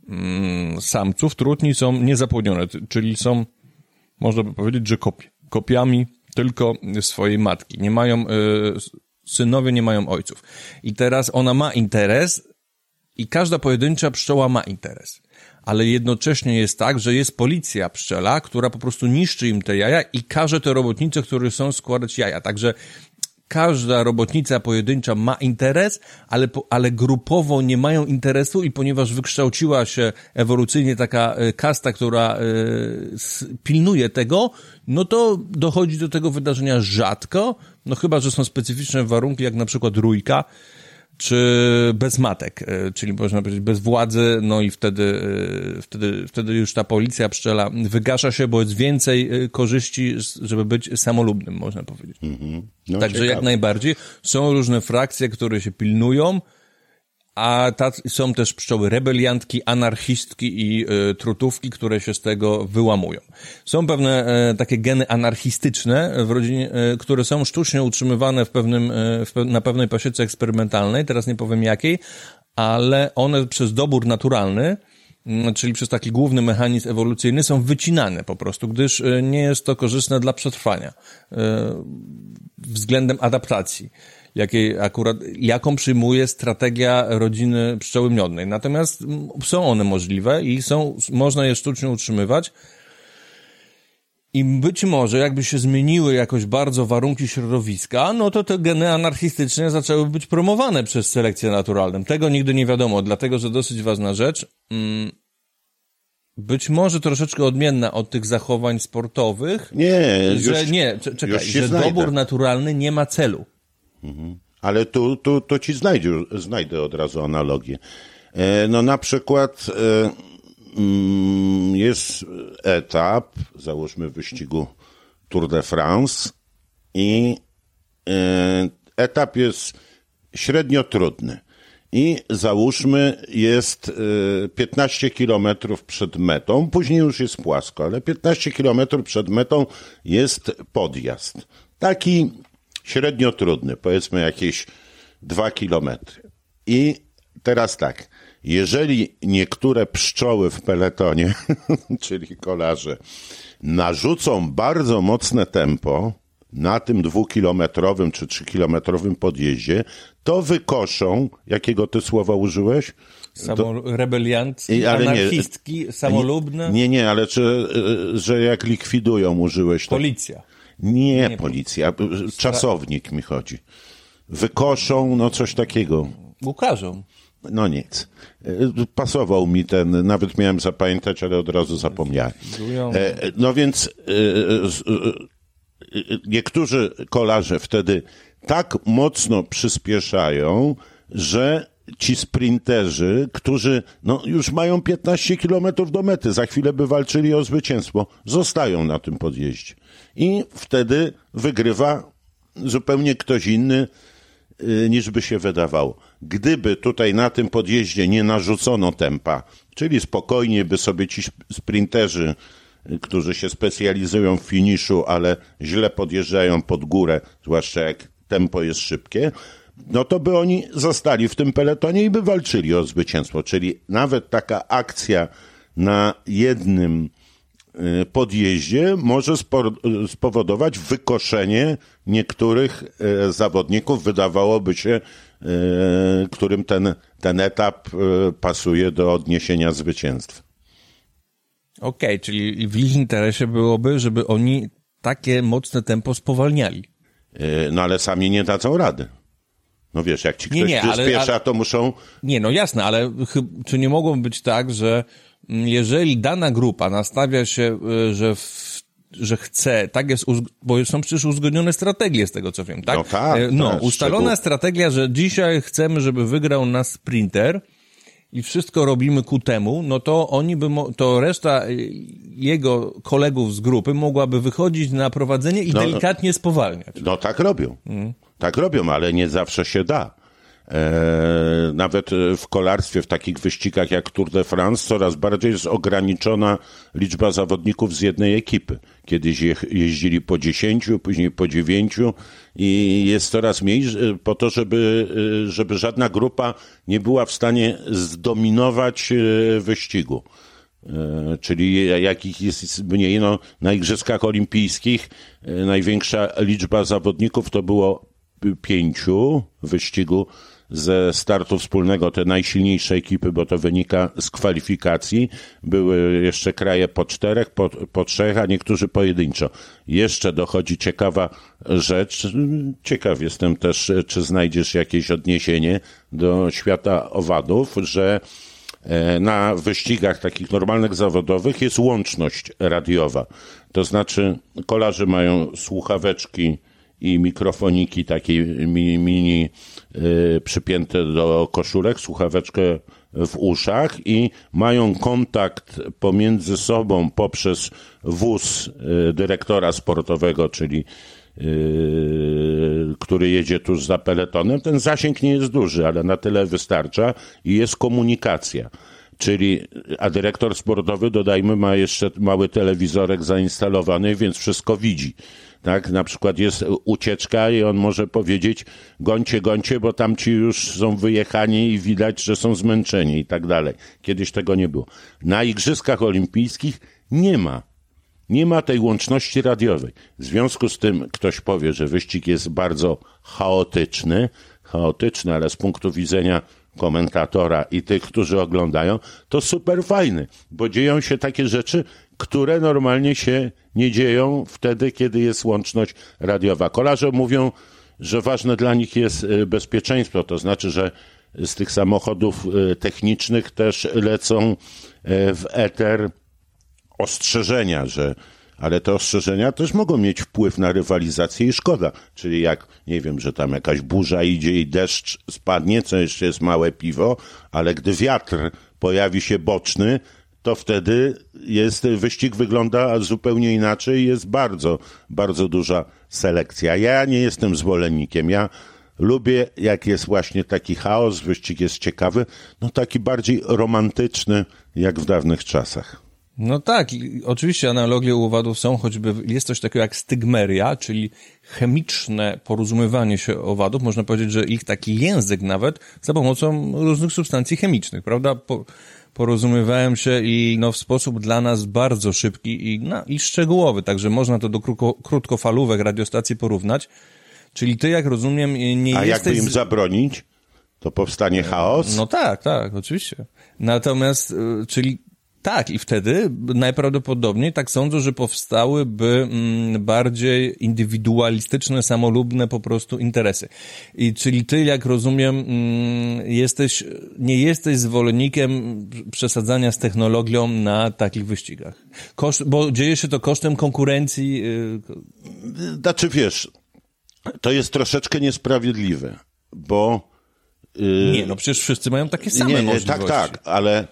samców trutni są niezapłodnione, czyli są, można by powiedzieć, że kopiami tylko swojej matki. Nie mają, synowie nie mają ojców. I teraz ona ma interes i każda pojedyncza pszczoła ma interes. Ale jednocześnie jest tak, że jest policja pszczela, która po prostu niszczy im te jaja i każe te robotnice, które są, składać jaja. Także każda robotnica pojedyncza ma interes, ale grupowo nie mają interesu i ponieważ wykształciła się ewolucyjnie taka kasta, która pilnuje tego, no to dochodzi do tego wydarzenia rzadko, no chyba, że są specyficzne warunki, jak na przykład rójka, czy bez matek, czyli można powiedzieć bez władzy, no i wtedy już ta policja pszczela wygasza się, bo jest więcej korzyści, żeby być samolubnym, można powiedzieć. No, także ciekawe. Jak najbardziej są różne frakcje, które się pilnują, a są też pszczoły rebeliantki, anarchistki i trutówki, które się z tego wyłamują. Są pewne takie geny anarchistyczne w rodzinie, które są sztucznie utrzymywane na pewnej pasiece eksperymentalnej, teraz nie powiem jakiej, ale one przez dobór naturalny, czyli przez taki główny mechanizm ewolucyjny, są wycinane po prostu, gdyż nie jest to korzystne dla przetrwania względem adaptacji, jaką przyjmuje strategia rodziny pszczoły miodnej. Natomiast są one możliwe i można je sztucznie utrzymywać. I być może jakby się zmieniły jakoś bardzo warunki środowiska, no to te geny anarchistyczne zaczęły być promowane przez selekcję naturalną. Tego nigdy nie wiadomo, dlatego że dosyć ważna rzecz, być może troszeczkę odmienna od tych zachowań sportowych, że dobór naturalny nie ma celu. Ale tu ci znajdę od razu analogię. No na przykład jest etap, załóżmy wyścigu Tour de France i etap jest średnio trudny. I załóżmy jest 15 kilometrów przed metą, później już jest płasko, ale 15 kilometrów przed metą jest podjazd. Taki średnio trudny, powiedzmy jakieś 2 kilometry. I teraz tak, jeżeli niektóre pszczoły w peletonie, czyli kolarze, narzucą bardzo mocne tempo na tym 2-kilometrowym czy 3-kilometrowym podjeździe, to wykoszą, jakiego ty słowa użyłeś? Rebeliantki, anarchistki, samolubne? Nie, ale że jak likwidują użyłeś. Policja. Nie policja, czasownik mi chodzi. Wykoszą, no coś takiego. Ukażą. No nic. Pasował mi ten, nawet miałem zapamiętać, ale od razu zapomniałem. No więc niektórzy kolarze wtedy tak mocno przyspieszają, że ci sprinterzy, którzy już mają 15 kilometrów do mety, za chwilę by walczyli o zwycięstwo, zostają na tym podjeździe. I wtedy wygrywa zupełnie ktoś inny, niż by się wydawało. Gdyby tutaj na tym podjeździe nie narzucono tempa, czyli spokojnie by sobie ci sprinterzy, którzy się specjalizują w finiszu, ale źle podjeżdżają pod górę, zwłaszcza jak tempo jest szybkie, no to by oni zostali w tym peletonie i by walczyli o zwycięstwo. Czyli nawet taka akcja na jednym podjeździe może spowodować wykoszenie niektórych zawodników, wydawałoby się, którym ten etap pasuje do odniesienia zwycięstw. Okej, czyli w ich interesie byłoby, żeby oni takie mocne tempo spowalniali. No ale sami nie dadzą rady. No wiesz, jak ci ktoś przyspiesza, to muszą... Nie, no jasne, ale czy nie mogło być tak, że jeżeli dana grupa nastawia się, że chce, tak jest, bo są przecież uzgodnione strategie z tego, co wiem, tak? No tak. Ustalona strategia, że dzisiaj chcemy, żeby wygrał nas sprinter i wszystko robimy ku temu, no to to reszta jego kolegów z grupy mogłaby wychodzić na prowadzenie i delikatnie spowalniać. No tak robią. Tak robią, ale nie zawsze się da. Nawet w kolarstwie, w takich wyścigach jak Tour de France coraz bardziej jest ograniczona liczba zawodników z jednej ekipy. Kiedyś jeździli po 10, później po 9 i jest coraz mniej po to, żeby żadna grupa nie była w stanie zdominować wyścigu. Czyli jakich jest mniej, na Igrzyskach Olimpijskich największa liczba zawodników to było 5 wyścigu ze startu wspólnego, te najsilniejsze ekipy, bo to wynika z kwalifikacji. Były jeszcze kraje po 4, po 3, a niektórzy pojedynczo. Jeszcze dochodzi ciekawa rzecz. Ciekaw jestem też, czy znajdziesz jakieś odniesienie do świata owadów, że na wyścigach takich normalnych zawodowych jest łączność radiowa. To znaczy kolarze mają słuchaweczki i mikrofoniki takie mini przypięte do koszulek, słuchaweczkę w uszach i mają kontakt pomiędzy sobą poprzez wóz dyrektora sportowego, czyli który jedzie tuż za peletonem, ten zasięg nie jest duży, ale na tyle wystarcza i jest komunikacja. Czyli, a dyrektor sportowy, dodajmy, ma jeszcze mały telewizorek zainstalowany, więc wszystko widzi. Tak, na przykład jest ucieczka i on może powiedzieć gońcie, bo tamci już są wyjechani i widać, że są zmęczeni i tak dalej. Kiedyś tego nie było. Na Igrzyskach Olimpijskich nie ma tej łączności radiowej. W związku z tym ktoś powie, że wyścig jest bardzo chaotyczny, ale z punktu widzenia komentatora i tych, którzy oglądają, to super fajny, bo dzieją się takie rzeczy, które normalnie się nie dzieją wtedy, kiedy jest łączność radiowa. Kolarze mówią, że ważne dla nich jest bezpieczeństwo, to znaczy, że z tych samochodów technicznych też lecą w eter ostrzeżenia, ale te ostrzeżenia też mogą mieć wpływ na rywalizację i szkoda. Czyli jak, nie wiem, że tam jakaś burza idzie i deszcz spadnie, co jeszcze jest małe piwo, ale gdy wiatr pojawi się boczny, to wtedy wyścig wygląda zupełnie inaczej i jest bardzo, bardzo duża selekcja. Ja nie jestem zwolennikiem. Ja lubię, jak jest właśnie taki chaos, wyścig jest ciekawy, taki bardziej romantyczny, jak w dawnych czasach. No tak, oczywiście analogie u owadów są, choćby jest coś takiego jak stygmeria, czyli chemiczne porozumiewanie się owadów. Można powiedzieć, że ich taki język nawet za pomocą różnych substancji chemicznych, prawda? Porozumiewają się i w sposób dla nas bardzo szybki i szczegółowy, także można to do krótkofalówek radiostacji porównać. Czyli ty, jak rozumiem, nie jesteś... A jakby im zabronić, to powstanie chaos? No tak, oczywiście. Natomiast, czyli tak, i wtedy najprawdopodobniej tak sądzę, że powstałyby bardziej indywidualistyczne, samolubne po prostu interesy. Czyli ty, jak rozumiem, nie jesteś zwolennikiem przesadzania z technologią na takich wyścigach. Bo dzieje się to kosztem konkurencji. Znaczy wiesz, to jest troszeczkę niesprawiedliwe, bo... przecież wszyscy mają takie same możliwości. Tak, ale...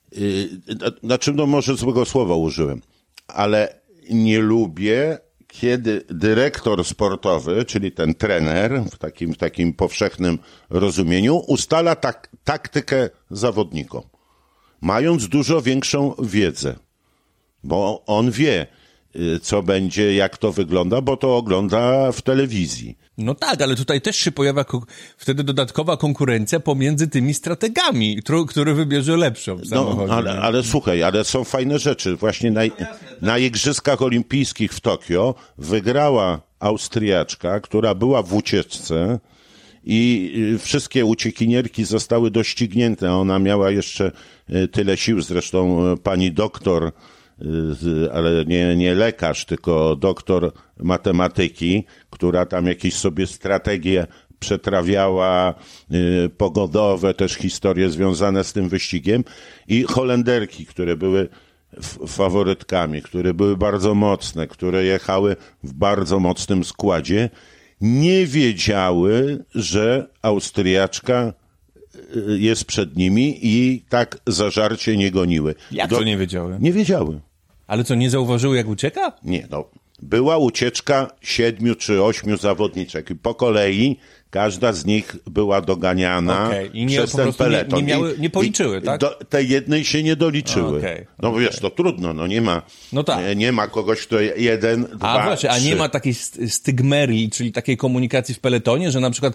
może złego słowa użyłem, ale nie lubię, kiedy dyrektor sportowy, czyli ten trener w takim powszechnym rozumieniu, ustala taktykę zawodnikom, mając dużo większą wiedzę, bo on wie, co będzie, jak to wygląda, bo to ogląda w telewizji. No tak, ale tutaj też się pojawia wtedy dodatkowa konkurencja pomiędzy tymi strategami, który wybierze lepszą w samochodzie. Ale słuchaj, ale są fajne rzeczy. Właśnie na Igrzyskach Olimpijskich w Tokio wygrała Austriaczka, która była w ucieczce i wszystkie uciekinierki zostały doścignięte. Ona miała jeszcze tyle sił, zresztą pani doktor, ale nie lekarz, tylko doktor matematyki, która tam jakieś sobie strategie przetrawiała, pogodowe, też historie związane z tym wyścigiem, i Holenderki, które były faworytkami, które były bardzo mocne, które jechały w bardzo mocnym składzie, nie wiedziały, że Austriaczka jest przed nimi i tak zażarcie nie goniły. Jak to nie wiedziały? Nie wiedziały. Ale co, nie zauważyły, jak ucieka? Nie, była ucieczka 7 czy 8 zawodniczek i po kolei każda z nich była doganiana przez ten peleton. Nie policzyły, tak? Tej jednej się nie doliczyły. Wiesz, to trudno, nie ma, nie ma kogoś, kto 1, 2, właśnie, 3. A nie ma takiej stygmerii, czyli takiej komunikacji w peletonie, że na przykład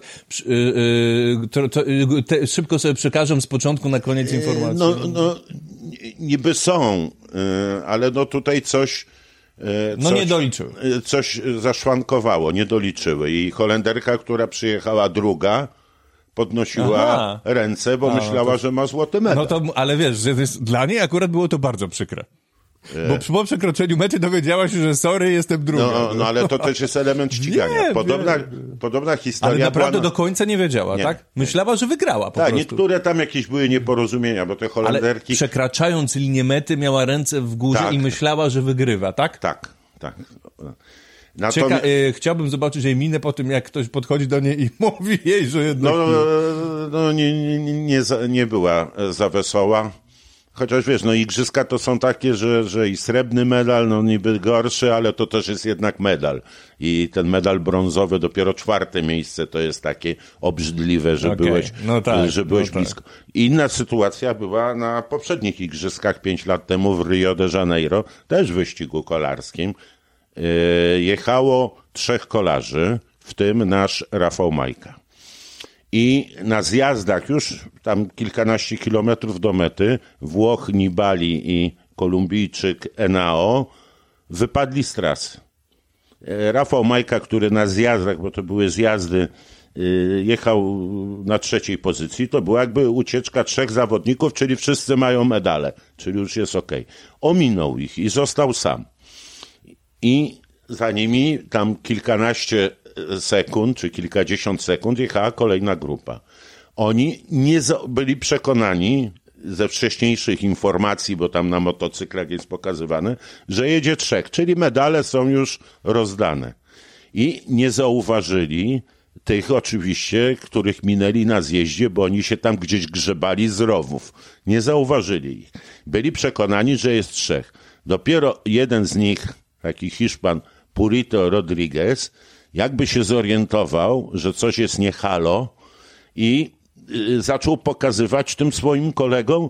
szybko sobie przekażą z początku na koniec informacji? Niby są, ale tutaj coś... nie doliczyły. Coś zaszwankowało, nie doliczyły. I Holenderka, która przyjechała druga, podnosiła ręce, bo myślała, że ma złoty medal. Ale wiesz, że dla niej akurat było to bardzo przykre. Bo po przekroczeniu mety dowiedziała się, że sorry, jestem druga. Ale to też jest element ścigania. Podobna historia. Ale naprawdę do końca nie wiedziała, tak? Myślała, że wygrała po prostu. Niektóre tam jakieś były nieporozumienia, bo te Holenderki... Ale przekraczając linię mety miała ręce w górze i myślała, że wygrywa, tak? Tak. Chciałbym zobaczyć jej minę po tym, jak ktoś podchodzi do niej i mówi jej, że jednak... Nie była za wesoła. Chociaż wiesz, no igrzyska to są takie, że i srebrny medal, no niby gorszy, ale to też jest jednak medal. I ten medal brązowy, dopiero 4. miejsce, to jest takie obrzydliwe, że byłeś, że byłeś blisko. Tak. Inna sytuacja była na poprzednich igrzyskach 5 lat temu w Rio de Janeiro, też w wyścigu kolarskim. Jechało 3 kolarzy, w tym nasz Rafał Majka. I na zjazdach już tam kilkanaście kilometrów do mety Włoch Nibali i Kolumbijczyk Henao wypadli z trasy. Rafał Majka, który na zjazdach, bo to były zjazdy, jechał na 3. pozycji, to była jakby ucieczka 3 zawodników, czyli wszyscy mają medale, czyli już jest okej. Ominął ich i został sam. I za nimi tam kilkanaście sekund, czy kilkadziesiąt sekund jechała kolejna grupa. Oni nie byli przekonani ze wcześniejszych informacji, bo tam na motocyklach jest pokazywane, że jedzie 3, czyli medale są już rozdane. I nie zauważyli tych oczywiście, których minęli na zjeździe, bo oni się tam gdzieś grzebali z rowów. Nie zauważyli ich. Byli przekonani, że jest 3. Dopiero jeden z nich, taki Hiszpan, Purito Rodriguez, jakby się zorientował, że coś jest nie halo i zaczął pokazywać tym swoim kolegom,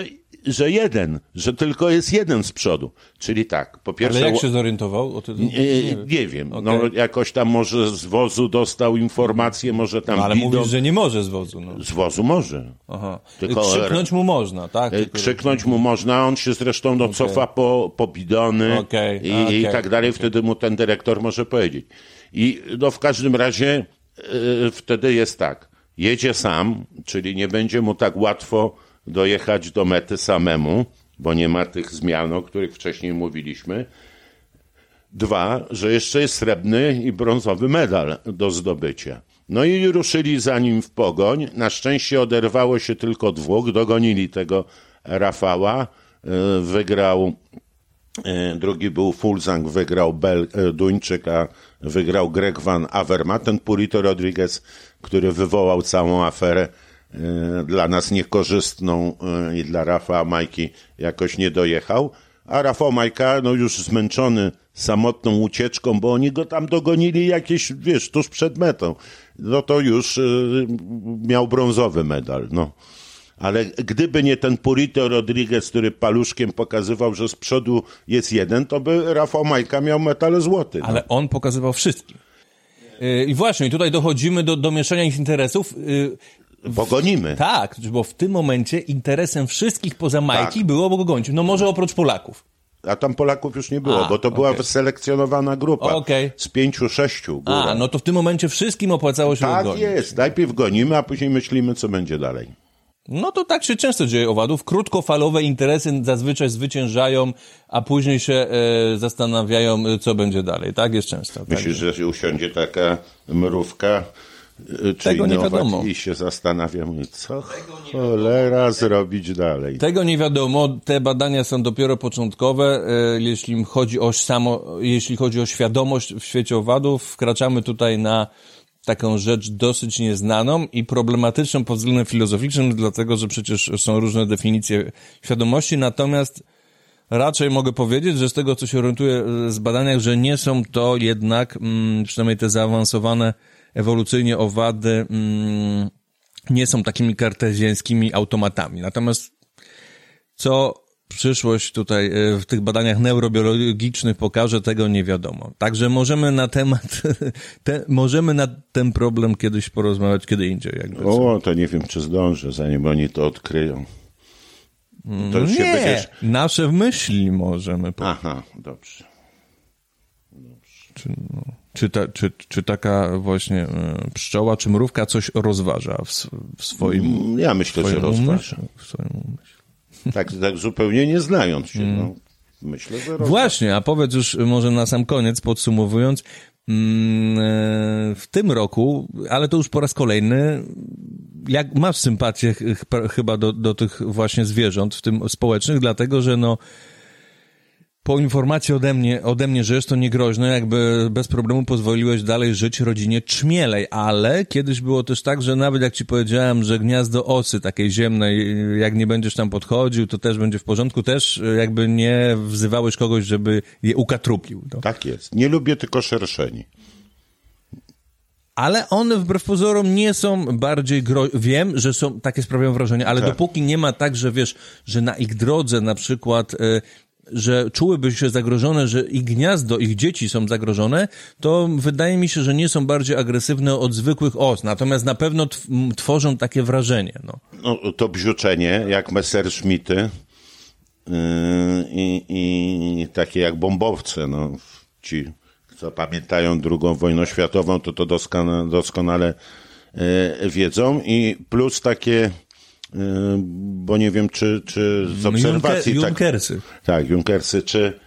że tylko jest jeden z przodu. Czyli tak, po pierwsze... Ale jak się zorientował? Nie wiem. Okay. No jakoś tam może z wozu dostał informację, może tam... No, ale mówisz, że nie może z wozu. No. Z wozu może. Aha. Tylko krzyknąć mu można, tak? Krzyknąć mu można, on się zresztą cofa po bidony i tak dalej. Wtedy mu ten dyrektor może powiedzieć. I no w każdym razie wtedy jest tak. Jedzie sam, czyli nie będzie mu tak łatwo dojechać do mety samemu, bo nie ma tych zmian, o których wcześniej mówiliśmy. 2, że jeszcze jest srebrny i brązowy medal do zdobycia. No i ruszyli za nim w pogoń. Na szczęście oderwało się tylko 2, dogonili tego Rafała. Wygrał, drugi był Fulzang, wygrał Duńczyk, a wygrał Greg van Avermaet. Ten Purito Rodriguez, który wywołał całą aferę, dla nas niekorzystną i dla Rafała Majki jakoś nie dojechał, a Rafał Majka no już zmęczony samotną ucieczką, bo oni go tam dogonili jakieś, wiesz, tuż przed metą, no to już miał brązowy medal, no. Ale gdyby nie ten Purito Rodriguez, który paluszkiem pokazywał, że z przodu jest jeden, to by Rafał Majka miał medal złoty. No. Ale on pokazywał wszystkim. I właśnie, tutaj dochodzimy do mieszania ich interesów. Bo gonimy. Tak, bo w tym momencie interesem wszystkich poza Majki było, bo go gonić. No może oprócz Polaków. A tam Polaków już nie było, bo to była wyselekcjonowana grupa z 5-6 góra. No to w tym momencie wszystkim opłacało się tak gonić. Tak jest, najpierw gonimy, a później myślimy, co będzie dalej. No to tak się często dzieje owadów. Krótkofalowe interesy zazwyczaj zwyciężają, a później się zastanawiają, co będzie dalej. Tak jest często. Myślisz, tak? że usiądzie taka mrówka, tego nie wiadomo. I się zastanawiam, co cholera zrobić dalej. Tego nie wiadomo. Te badania są dopiero początkowe. Jeśli chodzi o świadomość w świecie owadów, wkraczamy tutaj na taką rzecz dosyć nieznaną i problematyczną pod względem filozoficznym, dlatego że przecież są różne definicje świadomości, natomiast raczej mogę powiedzieć, że z tego, co się orientuję z badaniach, że nie są to jednak, przynajmniej te zaawansowane ewolucyjnie owady, nie są takimi kartezjańskimi automatami. Natomiast co przyszłość tutaj w tych badaniach neurobiologicznych pokaże, tego nie wiadomo. Także możemy na ten problem kiedyś porozmawiać kiedy indziej. To nie wiem, czy zdążę, zanim oni to odkryją. To już nasze myśli możemy powiedzieć. Aha, dobrze. Czy taka właśnie pszczoła, czy mrówka coś rozważa w swoim Ja myślę, że rozważa. W swoim umyśle. Tak zupełnie nie znając się. No. Myślę, że rozważa. Właśnie, a powiedz już może na sam koniec, podsumowując, w tym roku, ale to już po raz kolejny, jak masz sympatię chyba do tych właśnie zwierząt, w tym społecznych, dlatego że po informacji ode mnie, że jest to niegroźne, jakby bez problemu pozwoliłeś dalej żyć rodzinie trzmielej, ale kiedyś było też tak, że nawet jak ci powiedziałem, że gniazdo osy takiej ziemnej, jak nie będziesz tam podchodził, to też będzie w porządku, też jakby nie wzywałeś kogoś, żeby je ukatrupił. No. Tak jest. Nie lubię tylko szerszeni. Ale one wbrew pozorom nie są bardziej Wiem, że są, takie sprawiają wrażenie, ale tak. Dopóki nie ma tak, że wiesz, że na ich drodze na przykład, że czułyby się zagrożone, że ich gniazdo, ich dzieci są zagrożone, to wydaje mi się, że nie są bardziej agresywne od zwykłych os. Natomiast na pewno tworzą takie wrażenie. No, to bziuczenie, jak Messerschmitty i takie jak bombowce, no, ci... co pamiętają II wojnę światową, to doskonale wiedzą. I plus takie, bo nie wiem, czy z obserwacji... Junkersy. Tak, Junkersy,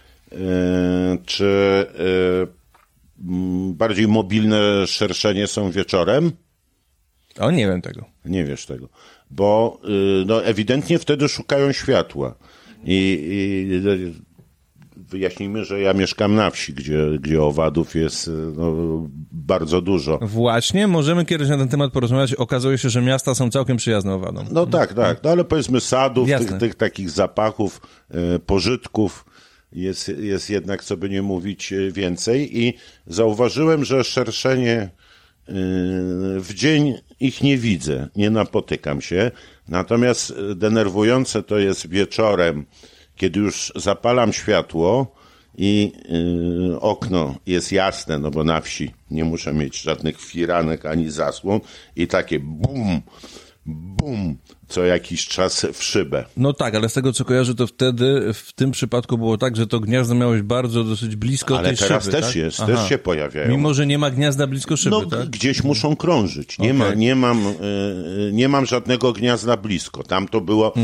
czy bardziej mobilne szerszenie są wieczorem? O, nie wiem tego. Nie wiesz tego. Bo no, ewidentnie wtedy szukają światła. I wyjaśnijmy, że ja mieszkam na wsi, gdzie owadów jest bardzo dużo. Właśnie, możemy kiedyś na ten temat porozmawiać. Okazuje się, że miasta są całkiem przyjazne owadom. No tak. No ale powiedzmy sadów, tych takich zapachów, pożytków jest jednak, co by nie mówić, więcej. I zauważyłem, że szerszenie w dzień ich nie widzę, nie napotykam się. Natomiast denerwujące to jest wieczorem, kiedy już zapalam światło i okno jest jasne, no bo na wsi nie muszę mieć żadnych firanek ani zasłon i takie bum, bum, co jakiś czas w szybę. No tak, ale z tego co kojarzę, to wtedy w tym przypadku było tak, że to gniazdo miałeś dosyć blisko tej szyby. Ale teraz też tak? jest, też się pojawiają. Mimo, że nie ma gniazda blisko szyby, no, tak? Gdzieś muszą krążyć. Nie mam żadnego gniazda blisko. Tam to było,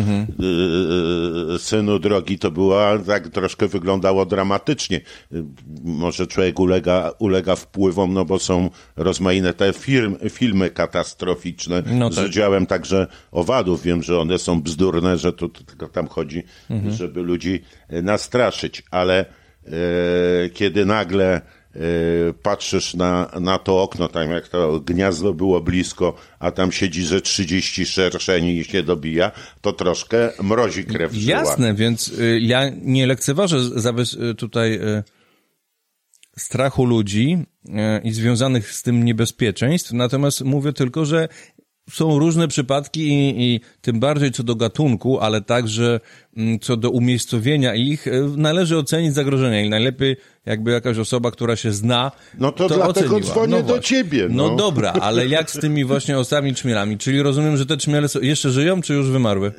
synu drogi, to było, tak troszkę wyglądało dramatycznie. Może człowiek ulega wpływom, no bo są rozmaite te filmy katastroficzne z udziałem także owadów. Wiem, że one są bzdurne, że to tylko tam chodzi, żeby ludzi nastraszyć, ale kiedy nagle patrzysz na to okno, tam jak to gniazdo było blisko, a tam siedzi ze 30 szerszeni i się dobija, to troszkę mrozi krew w żyłach. Jasne, więc ja nie lekceważę tutaj strachu ludzi i związanych z tym niebezpieczeństw, natomiast mówię tylko, że są różne przypadki i tym bardziej co do gatunku, ale także co do umiejscowienia ich, należy ocenić zagrożenia i najlepiej jakby jakaś osoba, która się zna, no to dlatego oceniła. Dzwonię do ciebie. No dobra, ale jak z tymi właśnie osami trzmielami? Czyli rozumiem, że te trzmiele jeszcze żyją, czy już wymarły?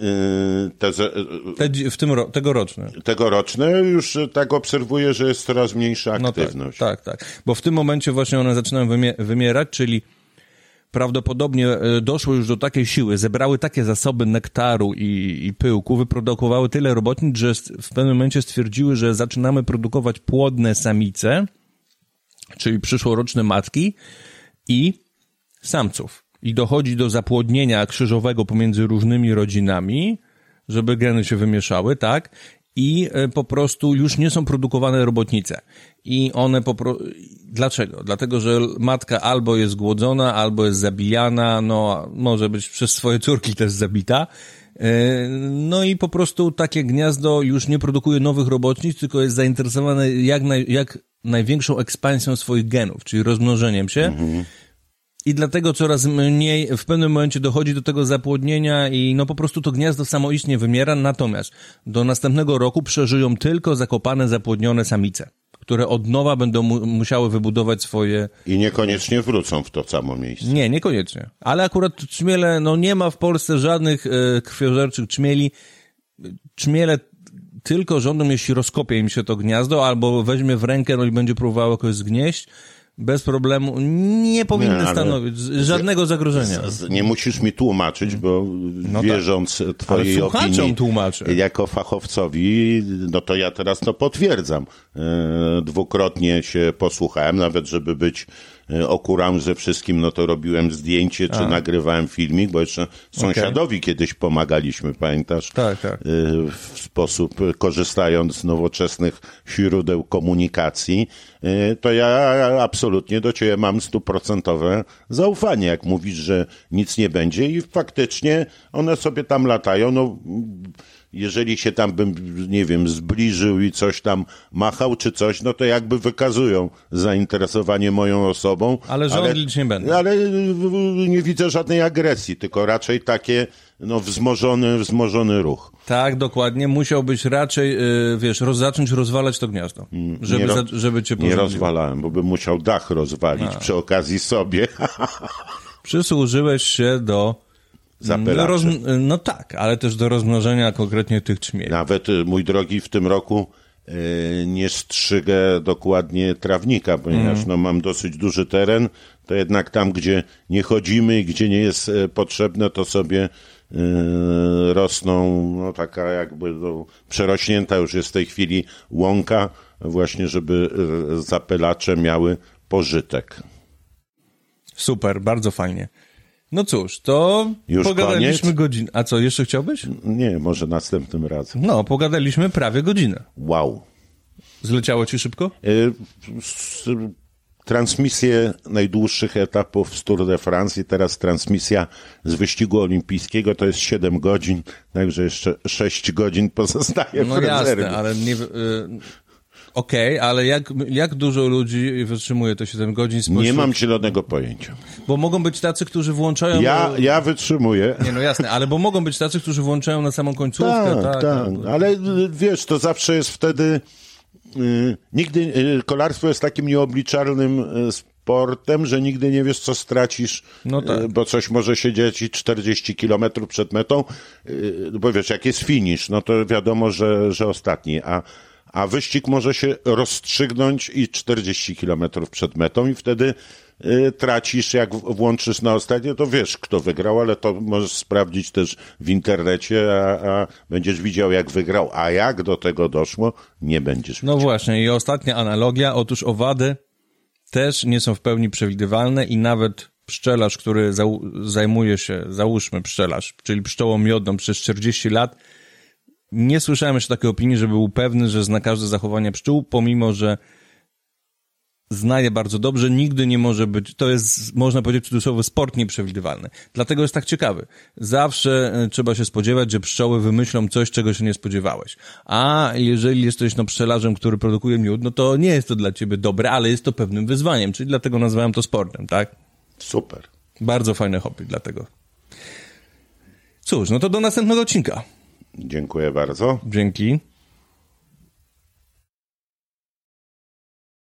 Tegoroczne. Tegoroczne już tak obserwuję, że jest coraz mniejsza aktywność. No tak. Bo w tym momencie właśnie one zaczynają wymierać, czyli prawdopodobnie doszły już do takiej siły, zebrały takie zasoby nektaru i pyłku, wyprodukowały tyle robotnic, że w pewnym momencie stwierdziły, że zaczynamy produkować płodne samice, czyli przyszłoroczne matki i samców. I dochodzi do zapłodnienia krzyżowego pomiędzy różnymi rodzinami, żeby geny się wymieszały, tak? I po prostu już nie są produkowane robotnice. I one Dlaczego? Dlatego, że matka albo jest głodzona, albo jest zabijana, no może być przez swoje córki też zabita. No i po prostu takie gniazdo już nie produkuje nowych robotnic, tylko jest zainteresowane jak największą ekspansją swoich genów, czyli rozmnożeniem się. I dlatego coraz mniej w pewnym momencie dochodzi do tego zapłodnienia i no po prostu to gniazdo samoistnie wymiera, natomiast do następnego roku przeżyją tylko zakopane, zapłodnione samice, które od nowa będą musiały wybudować swoje... I niekoniecznie wrócą w to samo miejsce. Nie, niekoniecznie. Ale akurat trzmiele, no nie ma w Polsce żadnych krwiożerczych trzmieli. Trzmiele tylko żądą, jeśli rozkopie im się to gniazdo, albo weźmie w rękę, no i będzie próbowało jakoś zgnieść. Bez problemu nie powinny stanowić żadnego zagrożenia. Nie musisz mi tłumaczyć, bo wierząc twojej opinii tłumaczę. Jako fachowcowi, no to ja teraz to potwierdzam. Dwukrotnie się posłuchałem, nawet żeby być okurałem ze wszystkim, no to robiłem zdjęcie, czy nagrywałem filmik, bo jeszcze sąsiadowi kiedyś pomagaliśmy, pamiętasz? Tak. W sposób, korzystając z nowoczesnych źródeł komunikacji, to ja absolutnie do ciebie mam 100% zaufanie, jak mówisz, że nic nie będzie i faktycznie one sobie tam latają, no jeżeli się tam bym, nie wiem, zbliżył i coś tam machał czy coś, no to jakby wykazują zainteresowanie moją osobą. Ale żądlić nie będę. Ale nie widzę żadnej agresji, tylko raczej takie, no, wzmożony ruch. Tak, dokładnie. Musiałbyś raczej, zacząć rozwalać to gniazdo, żeby cię nie rozwalałem, bo bym musiał dach rozwalić przy okazji sobie. Przysłużyłeś się do zapylaczy. No tak, ale też do rozmnożenia konkretnie tych ćmieli. Nawet, mój drogi, w tym roku nie strzygę dokładnie trawnika, ponieważ no, mam dosyć duży teren, to jednak tam, gdzie nie chodzimy i gdzie nie jest potrzebne, to sobie rosną, no taka jakby przerośnięta już jest w tej chwili łąka, właśnie żeby zapylacze miały pożytek. Super, bardzo fajnie. No cóż, to już pogadaliśmy koniec? godzinę. A co, jeszcze chciałbyś? Nie, może następnym razem. No, pogadaliśmy prawie godzinę. Wow. Zleciało ci szybko? Transmisje najdłuższych etapów z Tour de France i teraz transmisja z wyścigu olimpijskiego to jest 7 godzin, także jeszcze 6 godzin pozostaje w rezerwie. Jasne, ale nie... Okej, ale jak dużo ludzi wytrzymuje to 7 godzin spośród... Nie mam zielonego pojęcia. Bo mogą być tacy, którzy włączają... Ja wytrzymuję. Nie, no jasne, ale bo mogą być tacy, którzy włączają na samą końcówkę. Tak. Ale wiesz, to zawsze jest wtedy... Nigdy kolarstwo jest takim nieobliczalnym sportem, że nigdy nie wiesz, co stracisz, no tak. Bo coś może się dziać i 40 kilometrów przed metą, bo wiesz, jak jest finisz, no to wiadomo, że ostatni, a wyścig może się rozstrzygnąć i 40 kilometrów przed metą i wtedy tracisz, jak włączysz na ostatnie, to wiesz, kto wygrał, ale to możesz sprawdzić też w internecie, a będziesz widział, jak wygrał, a jak do tego doszło, nie będziesz widział. No właśnie, i ostatnia analogia, otóż owady też nie są w pełni przewidywalne i nawet pszczelarz, który zajmuje się, załóżmy pszczelarz, czyli pszczołą miodną przez 40 lat, nie słyszałem jeszcze takiej opinii, żeby był pewny, że zna każde zachowanie pszczół, pomimo że zna je bardzo dobrze, nigdy nie może być, to jest, można powiedzieć w cudzysłowie, sport nieprzewidywalny. Dlatego jest tak ciekawy. Zawsze trzeba się spodziewać, że pszczoły wymyślą coś, czego się nie spodziewałeś. A jeżeli jesteś pszczelarzem, który produkuje miód, no to nie jest to dla ciebie dobre, ale jest to pewnym wyzwaniem, czyli dlatego nazwałem to sportem, tak? Super. Bardzo fajne hobby, dlatego. Cóż, no to do następnego odcinka. Dziękuję bardzo. Dzięki.